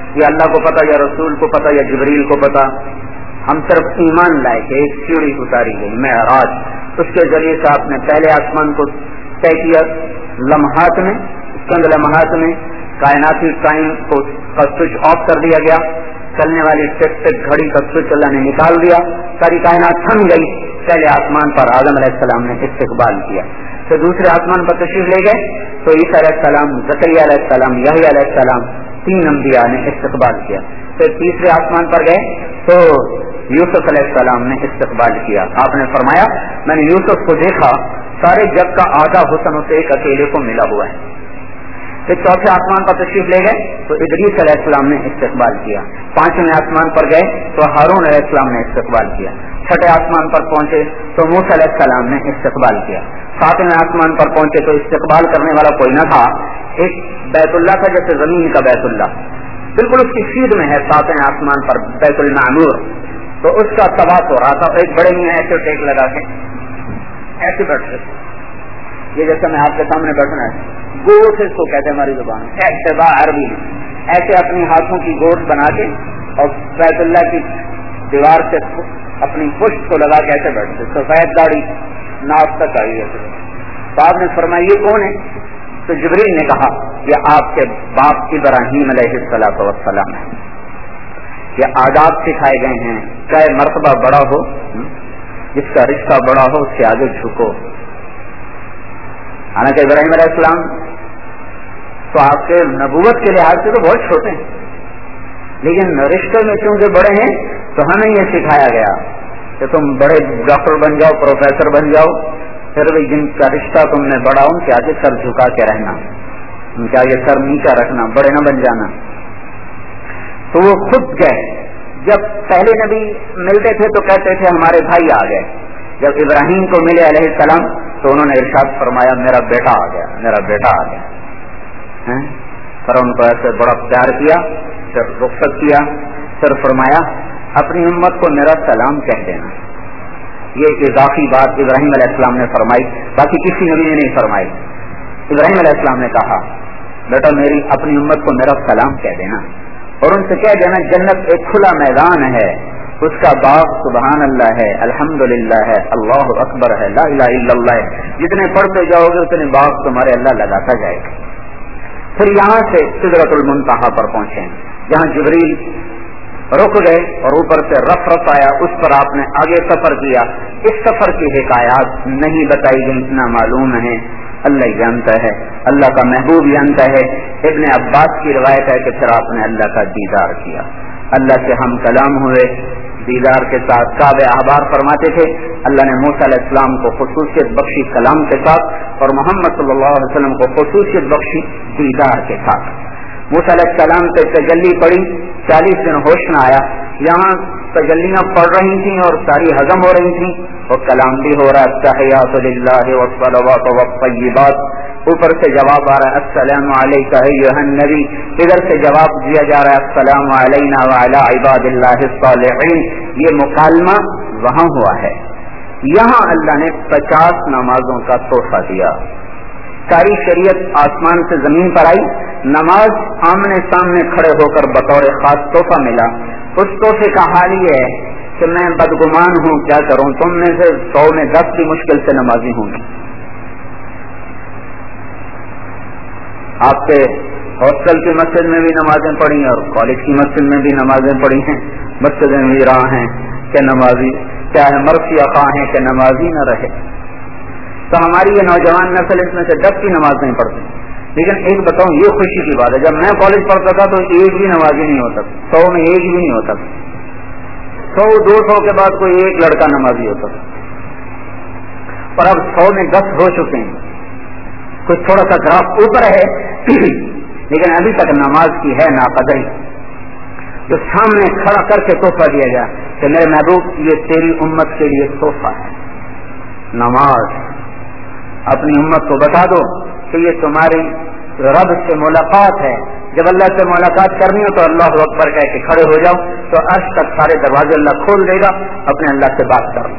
یا اللہ کو پتا یا رسول کو پتا یا جبریل کو پتا. ہم صرف ایمان لائے کہ ایک سیڑھی اتاری گئی معراج, اس کے ذریعے سے آپ نے پہلے آسمان کو طے کیا لمحات میں, چند لمحات میں کائناتی ٹائم کو کا سوئچ آف کر دیا گیا, چلنے والی ٹک ٹک گھڑی کا سوئچ اللہ نے نکال دیا, ساری کائنات تھم گئی. پہلے آسمان پر آدم علیہ السلام نے استقبال کیا, پھر دوسرے آسمان پر تشریف لے گئے تو عیسیٰ علیہ السلام, زکریا علیہ السلام, یحییٰ علیہ السلام, 3 انبیاء نے استقبال کیا. پھر تیسرے آسمان پر گئے تو یوسف علیہ السلام نے استقبال کیا. آپ نے فرمایا میں نے یوسف کو دیکھا, سارے جگ کا آدھا حسن اسے ایک اکیلے کو ملا ہوا ہے. پھر چوتھے آسمان پر تشریف لے گئے تو ادریس علیہ السلام نے استقبال کیا. 5ویں آسمان پر گئے تو ہارون علیہ السلام نے استقبال کیا. 6 آسمان پر پہنچے تو موسیٰ علیہ السلام نے استقبال کیا. 7ویں آسمان پر پہنچے تو استقبال کرنے والا کوئی نہ تھا. ایک بیت اللہ تھا جیسے زمین کا بیت اللہ, بالکل اس کی سیدھ میں ہے 7ویں آسمان پر بیت المعمور, تو اس کا طواف ہو رہا تھا. ایک بڑے میاں ایسے ٹیک لگا کے ایسے بیٹھے, یہ جیسے میں آپ کے سامنے بیٹھنا ہے, گوشت اس کو کہتے ہیں ہماری زبان میں, اعتباء عربی میں, ایسے اپنی ہاتھوں کی گوشت بنا کے اور بیت اللہ کی دیوار سے اپنی پشت کو لگا کے ایسے بیٹھتے, سفید داڑھی ناف تک آئی ہے. تو آپ نے فرمایا یہ کون ہے؟ تو جبریل نے کہا یہ آپ کے باپ ابراہیم علیہ السلام ہے. یہ آداب سکھائے گئے ہیں, چاہے مرتبہ بڑا ہو, جس کا رشتہ بڑا ہو اس سے آگے جھکو. حالانکہ ابراہیم علیہ السلام تو آپ کے نبوت کے لحاظ سے تو بہت چھوٹے ہیں, لیکن رشتے میں چونکہ بڑے ہیں تو ہمیں یہ سکھایا گیا کہ تم بڑے ڈاکٹر بن جاؤ, پروفیسر بن جاؤ, پھر بھی جن کا رشتہ تم نے بڑا ان کے آگے سر جھکا کے رہنا, ان کے آگے سر نیچا رکھنا, بڑے نہ بن جانا. تو وہ خود گئے, جب پہلے نبی ملتے تھے تو کہتے تھے ہمارے بھائی آ گئے. جب ابراہیم کو ملے علیہ السلام تو انہوں نے ارشاد فرمایا میرا بیٹا آ گیا, میرا بیٹا آ گیا. پھر ان کو ایسے بڑا پیار کیا, پھر رخصت کیا, پھر فرمایا اپنی امت کو میرا سلام کہہ دینا. یہ اضافی بات ابراہیم علیہ السلام نے فرمائی, باقی کسی نبی نے نہیں فرمائی. ابراہیم علیہ السلام نے کہا بیٹا میری اپنی امت کو میرا سلام کہہ دینا, اور ان سے کہہ دینا جنت ایک کھلا میدان ہے, اس کا باغ سبحان اللہ ہے, الحمدللہ ہے, اللہ اکبر ہے, لا الہ الا اللہ ہے. جتنے پڑھتے جاؤ گے اتنے باغ تمہارے اللہ لگاتا جائے گا. پھر یہاں سے سدرۃ المنتہا پر پہنچے, جہاں جبریل رک گئے اور اوپر سے رف آیا, اس پر آپ نے آگے سفر کیا. اس سفر کی حکایات نہیں بتائی گئی, اتنا معلوم ہے اللہ جانتا ہے, اللہ کا محبوب جانتا ہے. ابن عباس کی روایت ہے کہ پھر آپ نے اللہ کا دیدار کیا, اللہ سے ہم کلام ہوئے. دیدار کے ساتھ کعب احبار فرماتے تھے اللہ نے موسیٰ علیہ السلام کو خصوصیت بخشی کلام کے ساتھ, اور محمد صلی اللہ علیہ وسلم کو خصوصیت بخشی دیدار کے ساتھ. موسیٰ علیہ السلام سے تجلی پڑی, 40 دن ہوش نہ آیا. یہاں تجلیاں پڑ رہی تھیں اور ساری ہضم ہو رہی تھیں, اور کلام بھی ہو رہا ہے التحیات للہ والصلوات والطیبات. اوپر سے جواب آ رہا ہے السلام علیکہ ایھا النبی, ادھر سے جواب دیا جا رہا ہے السلام علینا وعلی عباد اللہ الصالحین. یہ مکالمہ وہاں ہوا ہے, یہاں اللہ نے 50 نمازوں کا تحفہ دیا. ساری شریعت آسمان سے زمین پر آئی, نماز آمنے سامنے کھڑے ہو کر بطور خاص تحفہ ملا. اس تحفے کا حال یہ ہے کہ میں بدگمان ہوں, کیا کروں, تم میں سے 100 میں 10 کی مشکل سے نمازی ہوں گے. آپ کے ہاسٹل کی مسجد میں بھی نمازیں پڑھی اور کالج کی مسجد میں بھی نمازیں پڑھی ہیں, مسجدیں بھی رہا ہیں کہ نمازی چاہے مرد یا خواہ ہیں کہ نمازی نہ رہے. تو ہماری یہ نوجوان نسل اس میں سے 10 کی نماز نہیں پڑھتی. لیکن ایک بتاؤں یہ خوشی کی بات ہے, جب میں کالج پڑھتا تھا تو ایک بھی نمازی نہیں ہوتا, 100 میں ایک بھی نہیں ہوتا, 100-200 کے بعد کوئی ایک لڑکا نمازی ہوتا تھا. اور اب 100 میں 10 ہو چکے ہیں, کچھ تھوڑا سا گراف اوپر ہے لیکن ابھی تک نماز کی ہے ناقدری. جو سامنے کھڑا کر کے تحفہ دیا گیا کہ میرے محبوب یہ تیری امت کے لیے تحفہ ہے نماز. اپنی امت کو بتا دو کہ یہ تمہاری رب سے ملاقات ہے. جب اللہ سے ملاقات کرنی ہو تو اللہ اکبر کہہ کے کھڑے ہو جاؤ, تو عرش تک سارے دروازے اللہ کھول دے گا, اپنے اللہ سے بات کرو.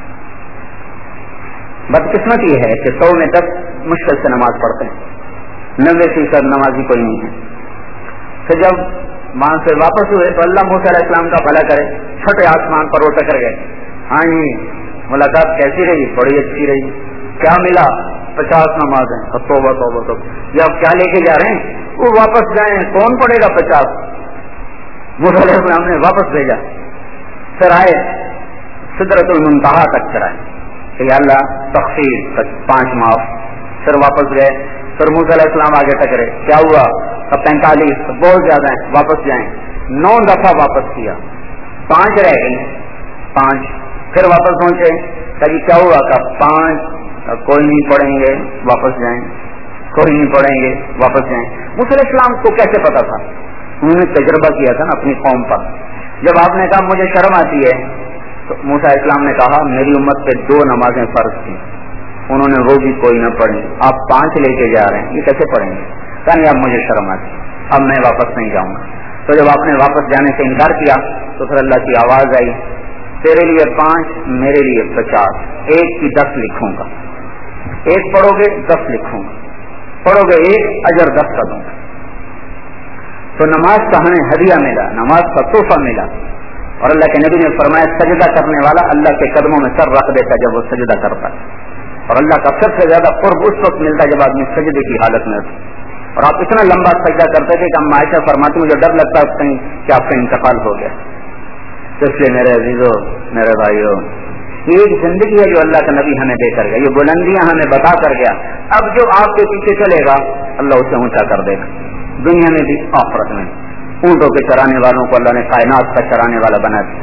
بدقسمت یہ ہے کہ 100 میں 10 مشکل سے نماز پڑھتے ہیں, 90% نمازی کوئی نہیں ہے. پھر جب وہاں سے واپس ہوئے تو اللہ موسیٰ علیہ السلام کا بھلا کرے چھٹے آسمان پر وہ ٹکر گئے. ہاں جی ملاقات کیسی رہی؟ بڑی اچھی رہی. کیا ملا؟ 50 نمازیں. توبہ توبہ توبہ. یہ اب کیا لے کے جا رہے ہیں؟ وہ واپس جائیں کون پڑے گا 50؟ موسیٰ علیہ السلام نے واپس بھیجا. پھر آئے سدرۃ المنتہا تک چلائے کہ یا اللہ تخفیف 5 معاف. پھر واپس گئے. پھر موسیٰ علیہ السلام آگے ٹکرے. کیا ہوا؟ 45 بہت زیادہ ہیں واپس جائیں. 9 دفعہ واپس کیا. 5 رہ گئی. 5 پھر واپس پہنچے. کبھی کیا ہوا؟ کہ 5 کوئی نہیں پڑھیں گے واپس جائیں, کوئی نہیں پڑھیں گے واپس جائیں. موسیٰ علیہ السلام کو کیسے پتا تھا؟ انہوں نے تجربہ کیا تھا نا اپنی قوم پر. جب آپ نے کہا مجھے شرم آتی ہے تو موسیٰ علیہ السلام نے کہا میری امت پہ 2 نمازیں فرض تھیں, انہوں نے وہ بھی کوئی نہ پڑھی, آپ 5 لے کے جا رہے ہیں, یہ کیسے پڑھیں گے؟ کہا نہیں اب مجھے شرم آتی, اب میں واپس نہیں جاؤں گا. تو جب آپ نے واپس جانے سے انکار کیا تو پھر اللہ کی آواز آئی تیرے لیے 5 میرے لیے 50, ایک کی 10 لکھوں گا. ایک پڑھو گے 10 لکھوں گا, پڑھو گے 1 اجر 10 کا دوں گا. تو نماز کا ہمیں ہدیہ ملا, نماز کا تحفہ ملا. اور اللہ کے نبی نے فرمایا سجدہ کرنے والا اللہ کے قدموں میں سر رکھ دیتا جب وہ سجدہ کرتا ہے, اور اللہ کا سب سے زیادہ قرب اس وقت ملتا جب آدمی سجدے کی حالت میں ہوتا. اور آپ اتنا لمبا سجدہ کرتے تھے کہ ہم عائشہ فرماتی مجھے ڈر لگتا ہے کہیں کہ آپ کا انتقال ہو گیا. اس لیے میرے عزیزوں میرے بھائیوں, یہ ایک زندگی ہے جو اللہ کا نبی ہمیں دے کر گیا, یہ بلندیاں ہمیں بتا کر گیا. اب جو آپ کے پیچھے چلے گا اللہ اسے اونچا کر دے گا, دنیا میں بھی آخرت میں. اونٹوں کے چرانے والوں کو اللہ نے کائنات کا چرانے والا بنا دیا.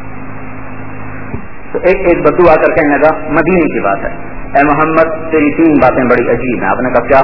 تو ایک بدو آ کر کہنے لگا مدینے کی بات ہے, اے محمد تیری 3 باتیں بڑی عجیب ہیں. آپ نے کہا کیا؟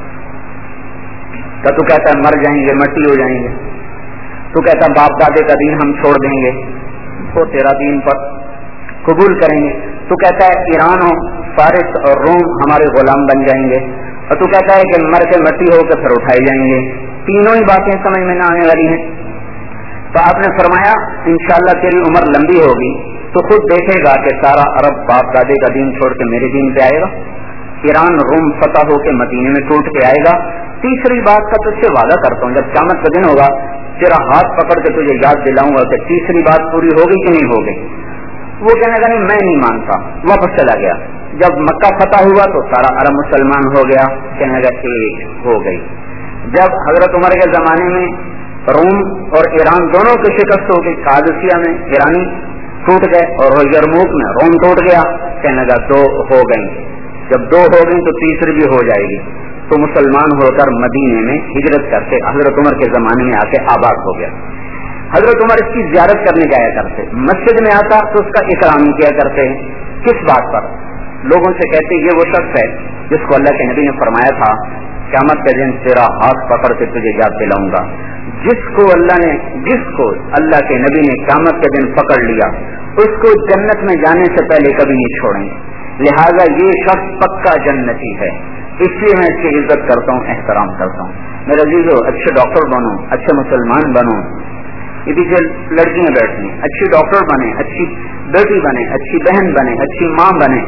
کہ تو کہتا ہے مر جائیں گے مٹی ہو جائیں گے, تو کہتا ہے باپ دادے کا دین ہم چھوڑ دیں گے تو تیرا دین پر قبول کریں گے, تو کہتا ہے ایران ہو فارس اور روم ہمارے غلام بن جائیں گے, اور تو کہتا ہے کہ مر کے مٹی ہو کے پھر اٹھائے جائیں گے. تینوں ہی باتیں سمجھ میں نہ آنے والی ہیں. تو آپ نے فرمایا انشاءاللہ تیری عمر لمبی ہوگی تو خود دیکھے گا کہ سارا عرب باپ دادے کا دین چھوڑ کے میرے دین پہ آئے گا, ایران روم فتح ہو کے مدینے میں ٹوٹ کے آئے گا. تیسری بات کا تجھ سے وعدہ کرتا ہوں جب قیامت کا دن ہوگا تیرا ہاتھ پکڑ کے تجھے یاد دلاؤں گا کہ تیسری بات پوری ہوگی کہ نہیں ہوگی. وہ کہنے لگا نہیں میں نہیں مانتا, واپس چلا گیا. جب مکہ فتح ہوا تو سارا عرب مسلمان ہو گیا, کہنے لگا ایک ہو گئی. جب حضرت عمر کے زمانے میں روم اور ایران دونوں کی شکست ہو گئی, قادسیہ میں ایرانی ٹوٹ گئے اور یرموک میں روم ٹوٹ گیا, کہنے لگا 2 ہو گئی. جب 2 ہو گئی تو تیسری بھی ہو جائے گی. تو مسلمان ہو کر مدینے میں ہجرت کر کے حضرت عمر کے زمانے میں آ کے آباد ہو گیا. حضرت عمر اس کی زیارت کرنے جایا کرتے, مسجد میں آتا تو اس کا اکرام کیا کرتے. کس بات پر؟ لوگوں سے کہتے یہ وہ شخص ہے جس کو اللہ کے نبی نے فرمایا تھا قیامت کے دن تیرا ہاتھ پکڑ کے تجھے یاد دلاؤں گا. جس کو اللہ کے نبی نے قیامت کے دن پکڑ لیا اس کو جنت میں جانے سے پہلے کبھی نہیں چھوڑیں گے. لہذا یہ شخص پکا جنتی ہے, اس لیے میں اس کی عزت کرتا ہوں, احترام کرتا ہوں. میرے عزیزو اچھے ڈاکٹر بنو, اچھے مسلمان بنو. یہ پیچھے لڑکیاں بیٹھی ہیں, اچھی ڈاکٹر بنے, اچھی بیٹی بنے, اچھی بہن بنے, اچھی ماں بنے.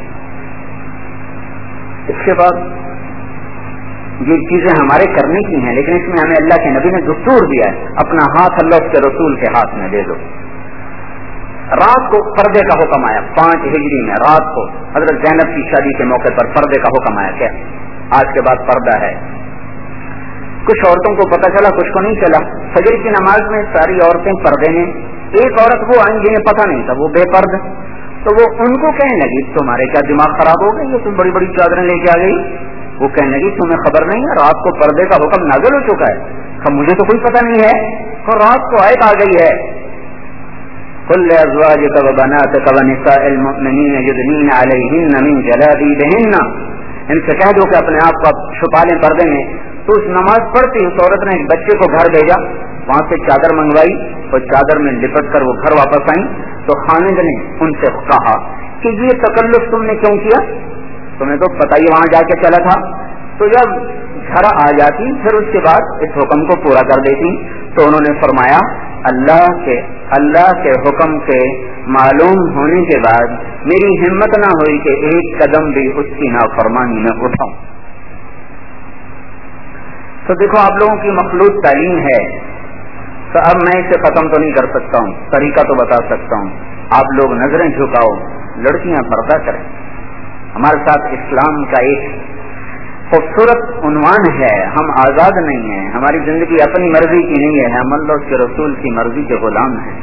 اس کے بعد یہ چیزیں ہمارے کرنے کی ہیں, لیکن اس میں ہمیں اللہ کے نبی نے دستور دیا ہے اپنا ہاتھ اللہ کے رسول کے ہاتھ میں دے دو. رات کو پردے کا حکم آیا 5 ہجری میں, رات کو حضرت زینب کی شادی کے موقع پر پردے کا حکم آیا. کیا آج کے بعد پردہ ہے؟ کچھ عورتوں کو پتہ چلا, کچھ کو نہیں چلا. فجر کی نماز میں ساری عورتیں پردے میں, ایک عورت وہ آئیں جنہیں پتہ نہیں تھا وہ بے پرد, تو وہ ان کو کہنے لگی تمہارے کیا دماغ خراب ہو گئی, یہ تم بڑی بڑی چادریں لے کے آ گئی. وہ کہنے لگی تمہیں خبر نہیں ہے رات کو پردے کا حکم نازل ہو چکا ہے. مجھے تو کوئی پتہ نہیں ہے, اور رات کو آیت آ گئی ہے قل لأزواجك وبناتك ونساء المؤمنين يدنين عليهن من جلابيبهن. ان سے کہہ دو کہ اپنے آپ کو چھپا لیں پردے میں. تو اس نماز پڑھتی اس عورت نے ایک بچے کو گھر بھیجا, وہاں سے چادر منگوائی اور چادر میں لپٹ کر وہ گھر واپس آئیں. تو خامد نے ان سے کہا کہ یہ تکلف تم نے کیوں کیا, تمہیں تو پتہ ہی وہاں جا کے چلا تھا. تو جب گھر آ جاتی پھر اس کے بعد اس حکم کو پورا کر دیتی. تو انہوں نے فرمایا اللہ کے حکم کے معلوم ہونے کے بعد میری ہمت نہ ہوئی کہ ایک قدم بھی اس کی نافرمانی میں اٹھاؤں. تو دیکھو آپ لوگوں کی مخلوط تعلیم ہے تو اب میں اسے ختم تو نہیں کر سکتا ہوں، طریقہ تو بتا سکتا ہوں. آپ لوگ نظریں جھکاؤ، لڑکیاں پردہ کریں. ہمارے ساتھ اسلام کا ایک خوبصورت عنوان ہے، ہم آزاد نہیں ہیں، ہماری زندگی اپنی مرضی کی نہیں ہے، ہم اللہ کے رسول کی مرضی کے غلام ہیں.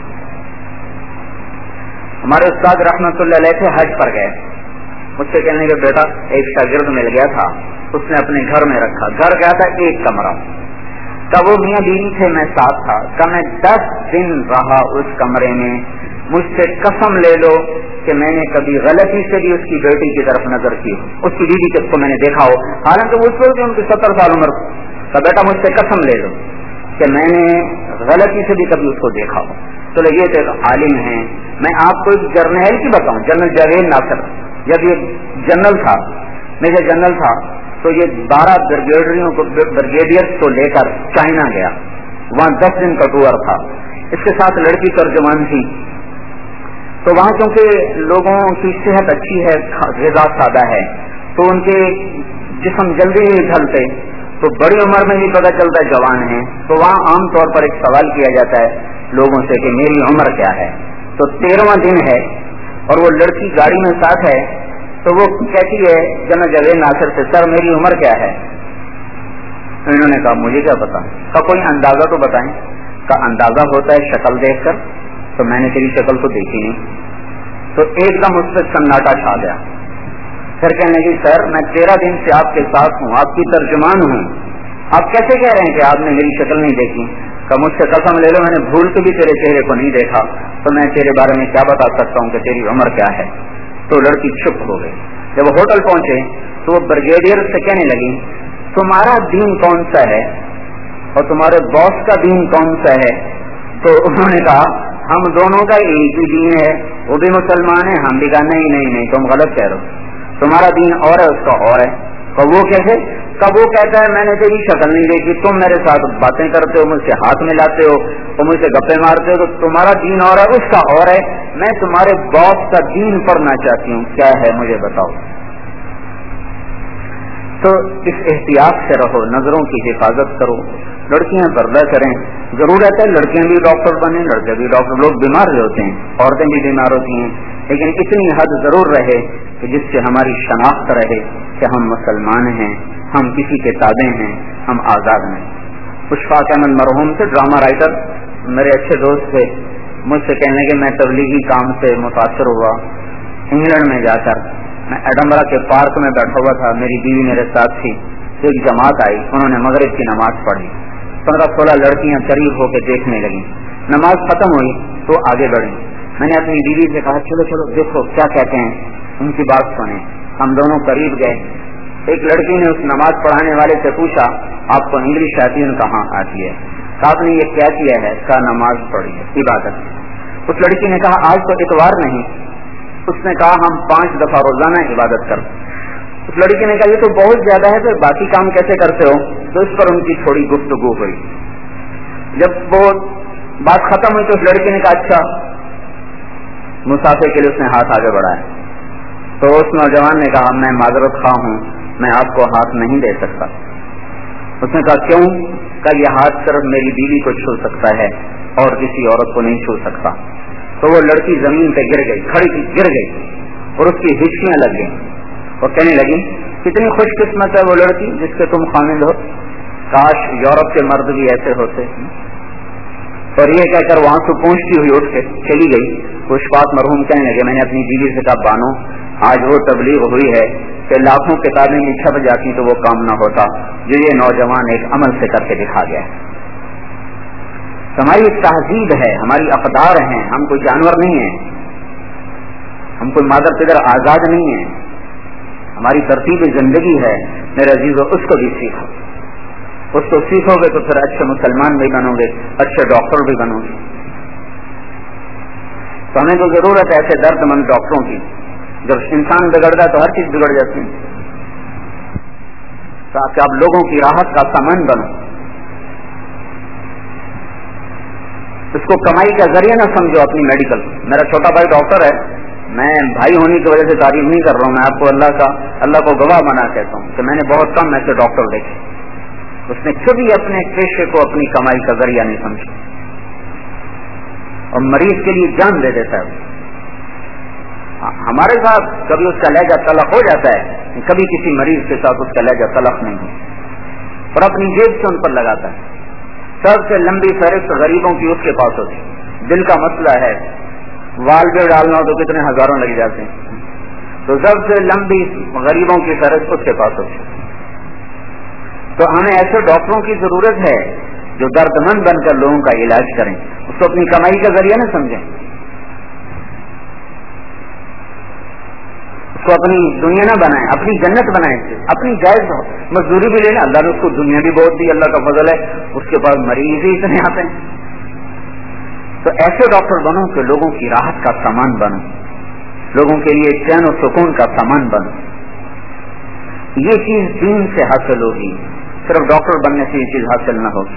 ہمارے استاد رحمت اللہ علیہ سے حج پر گئے. مجھ سے کہنے کے بیٹا ایک شاگرد مل گیا تھا، اس نے اپنے گھر میں رکھا. گھر گیا تھا ایک کمرہ، تب وہ میاں بیوی تھے، میں ساتھ تھا. کہ میں 10 دن رہا اس کمرے میں. مجھ سے قسم لے لو کہ میں نے کبھی غلطی سے بھی اس کی بیٹی کی طرف نظر کی ہو، اس کی بیوی کو میں نے دیکھا ہو، حالانکہ اس وقت ان کی 70 سال عمر. تو بیٹا مجھ سے قسم لے لو کہ میں نے غلطی سے بھی کبھی اس کو دیکھا ہو. تو یہ تو ایک عالم ہیں. میں آپ کو ایک جرنیل کی بتاؤں، جنرل جاوید ناصر. جب یہ جنرل تھا، میجر جنرل تھا، تو یہ 12 بریگیڈیئرز کو لے کر چائنا گیا. وہاں 10 دن کا ٹور تھا. اس کے ساتھ لڑکی ترجمان تھی. تو وہاں کیونکہ لوگوں کی صحت اچھی ہے، غذا سادہ ہے، تو ان کے جسم جلدی نہیں ڈھلتے، تو بڑی عمر میں بھی پتہ چلتا ہے جوان ہیں. تو وہاں عام طور پر ایک سوال کیا جاتا ہے لوگوں سے کہ میری عمر کیا ہے. تو 13واں دن ہے اور وہ لڑکی گاڑی میں ساتھ ہے. تو وہ کہتی ہے جنرل جاوید ناصر سے، سر میری عمر کیا ہے؟ انہوں نے کہا مجھے کیا پتا. کا کوئی اندازہ تو بتائیں. کا اندازہ ہوتا ہے شکل دیکھ کر. تو میں نے تیری شکل تو دیکھی نہیں. تو ایک دم اس پہ سناٹا چھا گیا. پھر کہنے لگی سر میں 13 دن سے آپ کے ساتھ ہوں، آپ کی ترجمان ہوں، آپ کیسے کہہ رہے ہیں کہ آپ نے میری شکل نہیں دیکھی؟ کہ مجھ سے قسم لے لو میں نے بھول کے بھی تیرے چہرے کو نہیں دیکھا، تو میں تیرے بارے میں کیا بتا سکتا ہوں کہ تیری عمر کیا ہے. تو لڑکی چپ ہو گئی. جب وہ ہوٹل پہنچے تو وہ بریگیڈیئر سے کہنے لگی تمہارا دین کون سا ہے اور تمہارے باس کا دین کون سا ہے؟ تو انہوں نے کہا ہم دونوں کا ایک ہی دین ہے، وہ بھی مسلمان ہے، ہم بھی. کہا نہیں تم غلط کہہ رہے ہو، تمہارا دین اور ہے اس کا اور ہے. تو وہ کیسے؟ کب وہ کہتا ہے میں نے تیری شکل نہیں دیکھی، تم میرے ساتھ باتیں کرتے ہو، مجھ سے ہاتھ ملاتے ہو اور مجھ سے گپے مارتے ہو، تو تمہارا دین اور ہے اس کا اور ہے. میں تمہارے باس کا دین پڑھنا چاہتی ہوں، کیا ہے مجھے بتاؤ. تو اس احتیاط سے رہو، نظروں کی حفاظت کرو، لڑکیاں پردہ کریں. ضرورت ہے لڑکیاں بھی ڈاکٹر بنیں، لڑکے بھی ڈاکٹر. لوگ بیمار ہوتے ہیں، عورتیں بھی بیمار ہوتی ہیں، لیکن اتنی حد ضرور رہے کہ جس سے ہماری شناخت رہے کہ ہم مسلمان ہیں، ہم کسی کے تابع ہیں، ہم آزاد ہیں. اشفاق احمد مرحوم سے ڈرامہ رائٹر میرے اچھے دوست تھے. مجھ سے کہنے کہ میں تبلیغی کام سے متاثر ہوا. انگلینڈ میں جا کر میں ایڈنبرا کے پارک میں بیٹھا ہوا تھا، میری بیوی میرے ساتھ تھی. ایک جماعت آئی، انہوں نے مغرب کی نماز پڑھی. 15-16 لڑکیاں قریب ہو کے دیکھنے لگیں. نماز ختم ہوئی تو آگے بڑھی. میں نے اپنی بیوی سے کہا چلو دیکھو کیا کہتے ہیں، ان کی بات سنیں. ہم دونوں قریب گئے. ایک لڑکی نے اس نماز پڑھانے والے سے پوچھا آپ کو انگلش آتی ہے؟ کہاں آتی ہے. آپ نے یہ کیا کیا ہے؟ کہا نماز پڑھی ہے، عبادت. اس لڑکی نے کہا آج تو اتوار نہیں. اس نے کہا ہم 5 دفعہ روزانہ عبادت کرتے. اس لڑکی نے کہا یہ تو بہت زیادہ ہے، پھر باقی کام کیسے کرتے ہو؟ تو اس پر ان کی تھوڑی گفتگو ہوئی. جب وہ بات ختم ہوئی تو اس لڑکی نے کہا اچھا. مسافر کے لیے اس نے ہاتھ آگے بڑھایا. تو اس نوجوان نے کہا میں معذرت خواہ ہوں، میں آپ کو ہاتھ نہیں دے سکتا. اس نے کہا کیوں؟ کہ یہ ہاتھ صرف میری بیوی کو چھو سکتا ہے اور کسی عورت کو نہیں چھو سکتا. تو وہ لڑکی زمین پہ گر گئی، کھڑی تھی گر گئی اور اس کی ہچکیاں لگ گئیں اور کہنے لگی کتنی خوش قسمت ہے وہ لڑکی جس کے تم خامند ہو، کاش یورپ کے مرد بھی ایسے ہوتے. اور یہ کہہ کر وہاں سے پہنچتی ہوئی اٹھ کے چلی گئی. تو اشفاق مرحوم کہنے لگے میں نے اپنی بیوی سے کہا بانو آج وہ تبلیغ ہوئی ہے کہ لاکھوں کتابیں بھی چھپ جاتی تو وہ کام نہ ہوتا جو یہ نوجوان ایک عمل سے کر کے دکھا گیا. ہماری تہذیب ہے، ہماری اقدار ہیں، ہم کوئی جانور نہیں ہیں، ہم کوئی مادر پدر آزاد نہیں ہیں. ہماری ترتیب زندگی ہے میرے عزیزو، اس کو بھی سیکھو. اس کو سیکھو گے تو پھر اچھے مسلمان بھی بنو گے، اچھے ڈاکٹر بھی بنو گے. تو ہمیں تو ضرورت ہے ایسے درد مند ڈاکٹروں کی. جب انسان بگڑتا ہے تو ہر چیز بگڑ جاتی ہے. تاکہ آپ لوگوں کی راحت کا سامان بنو. اس کو کمائی کا ذریعہ نہ سمجھو اپنی میڈیکل. میرا چھوٹا بھائی ڈاکٹر ہے، میں بھائی ہونے کی وجہ سے تعریف نہیں کر رہا ہوں، میں آپ کو اللہ کو گواہ بنا کہتا ہوں کہ میں نے بہت کم ایسے ڈاکٹر دیکھے. اس نے کبھی اپنے پیشے کو اپنی کمائی کا ذریعہ نہیں سمجھا. اور مریض کے لیے جان دے دیتا ہے. ہمارے ساتھ کبھی اس کا لہجہ تلخ ہو جاتا ہے، کبھی کسی مریض کے ساتھ اس کا لہجہ تلخ نہیں ہو، اور اپنی جیب سے ان پر لگاتا ہے. سب سے لمبی فہرست غریبوں کی اس کے پاس ہوتی. دل کا مسئلہ ہے، وال پہ ڈالنا ہو تو کتنے ہزاروں لگ جاتے ہیں، تو سب سے لمبی غریبوں کی فہرست اس کے پاس ہوتی. تو ہمیں ایسے ڈاکٹروں کی ضرورت ہے جو درد مند بن کر لوگوں کا علاج کریں، اس کو اپنی کمائی کا ذریعہ نہ سمجھیں، اس کو اپنی دنیا نہ بنائیں، اپنی جنت بنائیں. اپنی جائز مزدوری بھی لے لیں، اللہ نے اس کو دنیا بھی بہت دی، اللہ کا فضل ہے، اس کے پاس مریض ہی اتنے آتے ہیں. تو ایسے ڈاکٹر بنو کہ لوگوں کی راحت کا سامان بنو، لوگوں کے لیے چین و سکون کا سامان بنو. یہ چیز دین سے حاصل ہوگی، صرف ڈاکٹر بننے سے یہ چیز حاصل نہ ہوگی.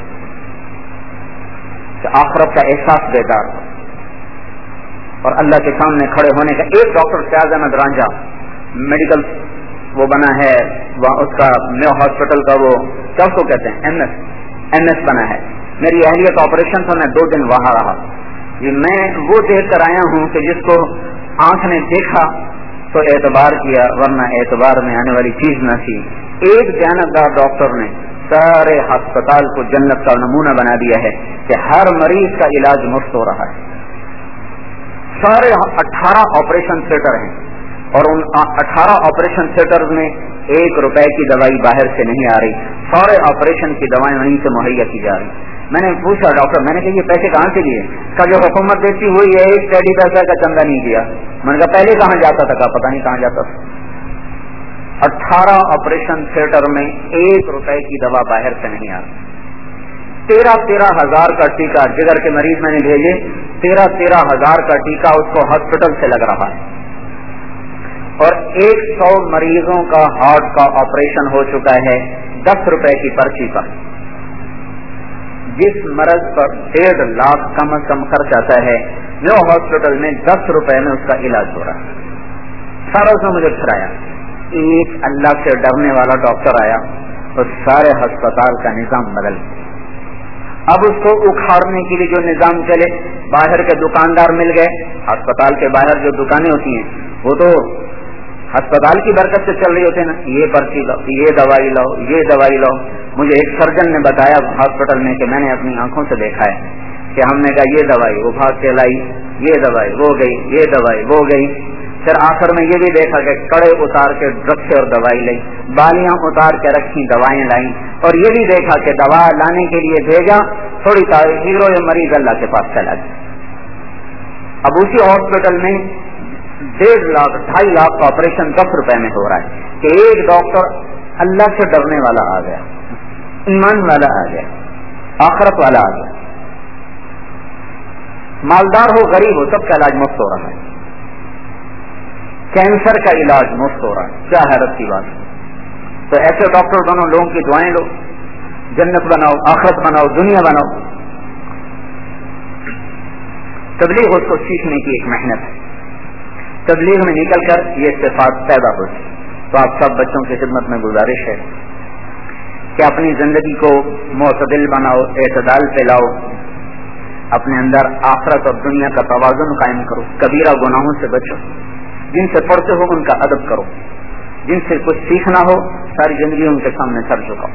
کہ آخرت کا احساس بیدار ہو اور اللہ کے سامنے کھڑے ہونے کا. ایک ڈاکٹر فیاض احمد رانجھا میڈیکل وہ بنا ہے، اس کا میو ہاسپٹل کا وہ کیا اس کو کہتے ہیں ایم ایس بنا ہے. میری اہلیت آپریشن تھا، میں 2 دن وہاں رہا. یہ میں وہ دیکھ کر آیا ہوں کہ جس کو آنکھ نے دیکھا تو اعتبار کیا، ورنہ اعتبار میں آنے والی چیز نہ تھی. ایک دیانتدار ڈاکٹر نے سارے ہسپتال کو جنت کا نمونہ بنا دیا ہے کہ ہر مریض کا علاج مفت ہو رہا ہے. سارے 18 آپریشن تھیٹر ہیں اور ان 18 آپریشن تھیٹر میں 1 روپے کی دوائی باہر سے نہیں آ رہی، سارے آپریشن کی دوائیں وہیں سے مہیا کی جا رہی. میں نے پوچھا ڈاکٹر، میں نے کہا یہ پیسے کہاں سے لیے؟ کہ جو حکومت دیتی ہوئی ہے، ایک ٹیڈی پیسہ کا چندہ نہیں دیا. میں نے کہا پہلے کہاں جاتا تھا؟ پتہ نہیں کہاں جاتا تھا. 18 آپریشن تھیٹر میں 1 روپے کی دوا باہر سے نہیں آ رہی. 13 ہزار کا ٹیکہ، جگر کے مریض میں نے بھیجے، 13 ہزار کا ٹیکہ اس کو ہاسپٹل سے لگ رہا ہے. اور 100 مریضوں کا ہارٹ کا آپریشن ہو چکا ہے 10 روپے کی پرچی پر. جس مرض پر 1.5 لاکھ کم از کم خرچ آتا ہے، جو ہاسپٹل میں 10 روپے میں اس کا علاج ہو رہا ہے. سارا اس نے مجھے پھرایا. ایک اللہ سے ڈرنے والا ڈاکٹر آیا اور سارے ہسپتال کا نظام بدل گیا. اب اس کو اکھاڑنے کے لیے جو نظام چلے، باہر کے دکاندار مل گئے. ہسپتال کے باہر جو دکانیں ہوتی ہیں وہ تو ہسپتال کی برکت سے چل رہی ہوتے ہیں نا، یہ پرچی لاؤ، یہ دوائی لاؤ، یہ دوائی لاؤ. مجھے ایک سرجن نے بتایا ہاسپٹل میں کہ میں نے اپنی آنکھوں سے دیکھا ہے کہ ہم نے کہا یہ دوائی، وہ بھاگ کے لائی، یہ دوائی وہ گئی، یہ دوائی وہ گئی. پھر آخر میں یہ بھی دیکھا کہ کڑے اتار کے رکھے اور دوائی لائی، بالیاں اتار کے رکھی، دوائیں لائیں. اور یہ بھی دیکھا کہ دوا لانے کے لیے بھیجا، تھوڑی ہیرو یہ مریض اللہ کے پاس چلا گیا. اب اسی ہاسپٹل میں 1.5 لاکھ 2.5 لاکھ کا آپریشن 10 روپے میں ہو رہا ہے کہ ایک ڈاکٹر اللہ سے ڈرنے والا آ گیا، ایمان والا آ گیا، آخرت والا آ گیا. مالدار ہو غریب ہو سب کا علاج مفت ہو رہا ہے. کینسر کا علاج مفت ہو رہا ہے. کیا حیرت کی بات ہے. تو ایسے ڈاکٹر بنو، لوگوں کی دعائیں لو، جنت بناؤ، آخرت بناؤ، دنیا بناؤ. تبلیغ اس کو سیکھنے کی ایک محنت ہے. تبلیغ میں نکل کر یہ صفات پیدا ہوتی. تو آپ سب بچوں کی خدمت میں گزارش ہے کہ اپنی زندگی کو معتدل بناؤ، اعتدال پہ لاؤ، اپنے اندر آخرت اور دنیا کا توازن قائم کرو. کبیرہ گناہوں سے بچو، جن سے پڑھتے ہو ان کا ادب کرو، جن سے کچھ سیکھنا ہو ساری زندگی ان کے سامنے سر جھکاؤ.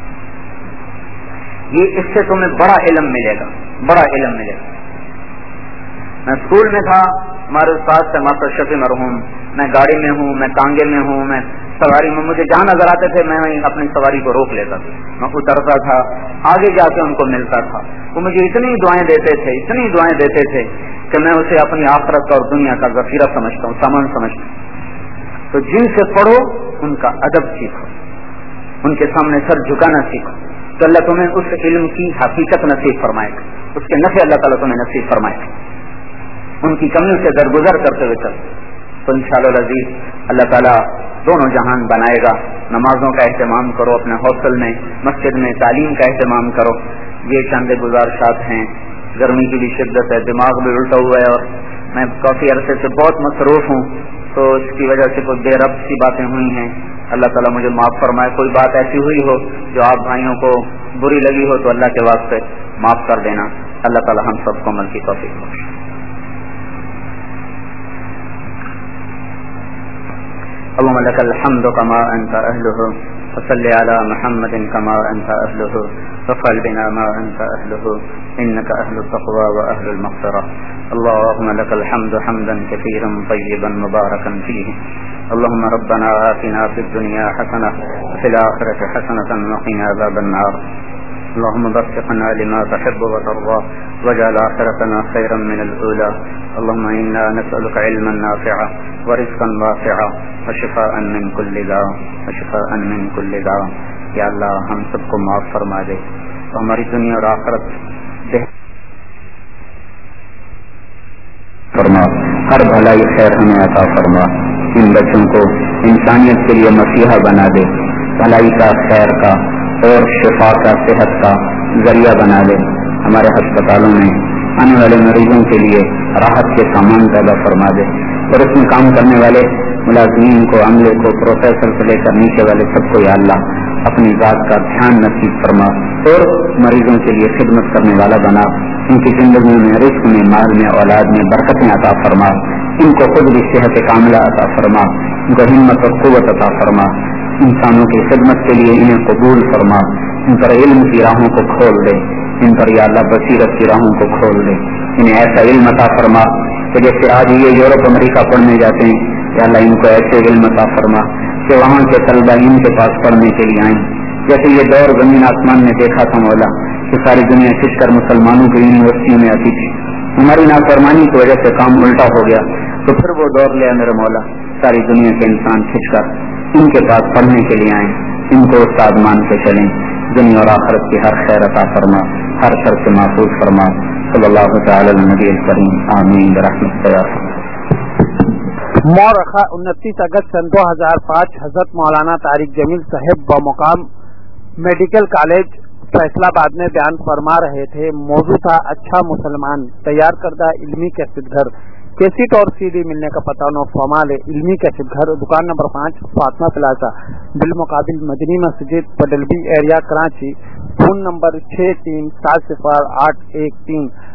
یہ اس سے تمہیں بڑا علم ملے گا، بڑا علم ملے گا. میں اسکول میں تھا، ہمارے استاد سے ماسٹر شفیع مرحوم، میں گاڑی میں ہوں، میں ٹانگے میں ہوں، میں سواری میں، مجھے جہاں نظر آتے تھے میں اپنی سواری کو روک لیتا تھا، میں اترتا تھا، آگے جا کے ان کو ملتا تھا. وہ مجھے اتنی دعائیں دیتے تھے، اتنی دعائیں دیتے تھے کہ میں اسے اپنی آخرت اور دنیا کا ذخیرہ سمجھتا ہوں، سامان سمجھتا ہوں. تو جن سے پڑھو ان کا ادب سیکھو، ان کے سامنے سر جھکانا سیکھو، تو اللہ تمہیں اس علم کی حقیقت نصیب فرمائے گا، اس کے نفع اللہ تعالیٰ تمہیں نصیب فرمائے گا. ان کی کمیوں سے درگزر کرتے ہوئے چل تو انشاءاللہ العزیز اللہ تعالیٰ دونوں جہان بنائے گا. نمازوں کا اہتمام کرو، اپنے ہاسٹل میں، مسجد میں تعلیم کا اہتمام کرو. یہ چند گزارشات ہیں. گرمی کی بھی شدت ہے، دماغ بھی الٹا ہوا ہے اور میں کافی عرصے سے بہت مصروف ہوں، تو اس کی وجہ سے کوئی بے ربط سی باتیں ہوئی ہیں. اللہ تعالیٰ مجھے معاف فرمائے. کوئی بات ایسی ہوئی ہو جو آپ بھائیوں کو بری لگی ہو تو اللہ کے واسطے معاف کر دینا. اللہ تعالیٰ ہم سب کو عمل کی توفیق بخشے. اللهم لك الحمد كما أنت أهله، وصل على محمد كما أنت أهله، وفعل بنا ما أنت أهله، إنك أهل التقوى وأهل المغفرة. اللهم لك الحمد حمدا كثيرا طيبا مباركا فيه. اللهم ربنا آتنا في الدنيا حسنة وفي الآخرة حسنة وقنا عذاب النار. اللهم وفقنا لما تحب وترضى واجعل آخرتنا خيرا من الأولى. اللهم إنا نسألك علما نافعا ورزقا واسعا وشفاء من كل داء وشفاء من كل داء. یا اللہ ہم سب کو معاف فرما دے، ہماری دنیا اور آخرت فرما، ہر بھلائی خیر ہمیں عطا فرما. ان بچوں کو انسانیت کے لیے مسیحا بنا دے، بھلائی کا، خیر کا اور شفا کا، صحت کا ذریعہ بنا دے. ہمارے ہسپتالوں میں آنے والے مریضوں کے لیے راحت کے سامان پیدا فرما دے، اور اس میں کام کرنے والے ملازمین کو، عملے کو، پروفیسر سے لے کر نیچے والے سب کو یا اللہ اپنی ذات کا دھیان نصیب فرما اور مریضوں کے لیے خدمت کرنے والا بنا. ان کی زندگی میں، رزق میں، مال میں، اولاد میں برکتیں عطا فرما. ان کو خود بھی صحت کاملہ عطا فرما، ان کو ہمت اور قوت عطا فرما. انسانوں کی خدمت کے لیے انہیں قبول فرما. ان پر علم کی راہوں کو کھول دے، ان پر یا اللہ بصیرت کی راہوں کو کھول دے. انہیں ایسا علم عطا فرما کہ جیسے آج یہ یورپ امریکہ پڑھنے جاتے ہیں، یا اللہ ان کو ایسے علم عطا فرما کہ وہاں کے طلبہ ان کے پاس پڑھنے کے لیے آئیں. جیسے یہ دور زمین آسمان میں دیکھا تھا مولا کہ ساری دنیا کھنچ کر مسلمانوں کی یونیورسٹیوں میں آتی تھی، ہماری نافرمانی کی وجہ سے کام الٹا ہو گیا. تو پھر وہ دور لیا میرے مولا، ساری دنیا کے انسان کھنچ کر ان کے پاس پڑھنے کے لیے آئیں. ان کو استاد مان کے چلیں. دنیا اور آخرت کی ہر خیر عطا فرما، ہر شر سے محفوظ فرما. صلی اللہ تعالی علی نبی کریم. آمین برحمتک یا ارحم. مورخہ 29 اگست سن 2005 حضرت مولانا طارق جمیل صاحب بمقام میڈیکل کالج فیصلہ آباد میں بیان فرما رہے تھے. موضوع تھا اچھا مسلمان، تیار کردہ علمی کیسٹ گھر. کیسٹ اور سی ڈی ملنے کا پتہ نو فمال علمی کیسٹ گھر، دکان نمبر 5 فاطمہ پلازا بالمقابل مدنی مسجد پڈل B area Karachi. Phone number 63708113.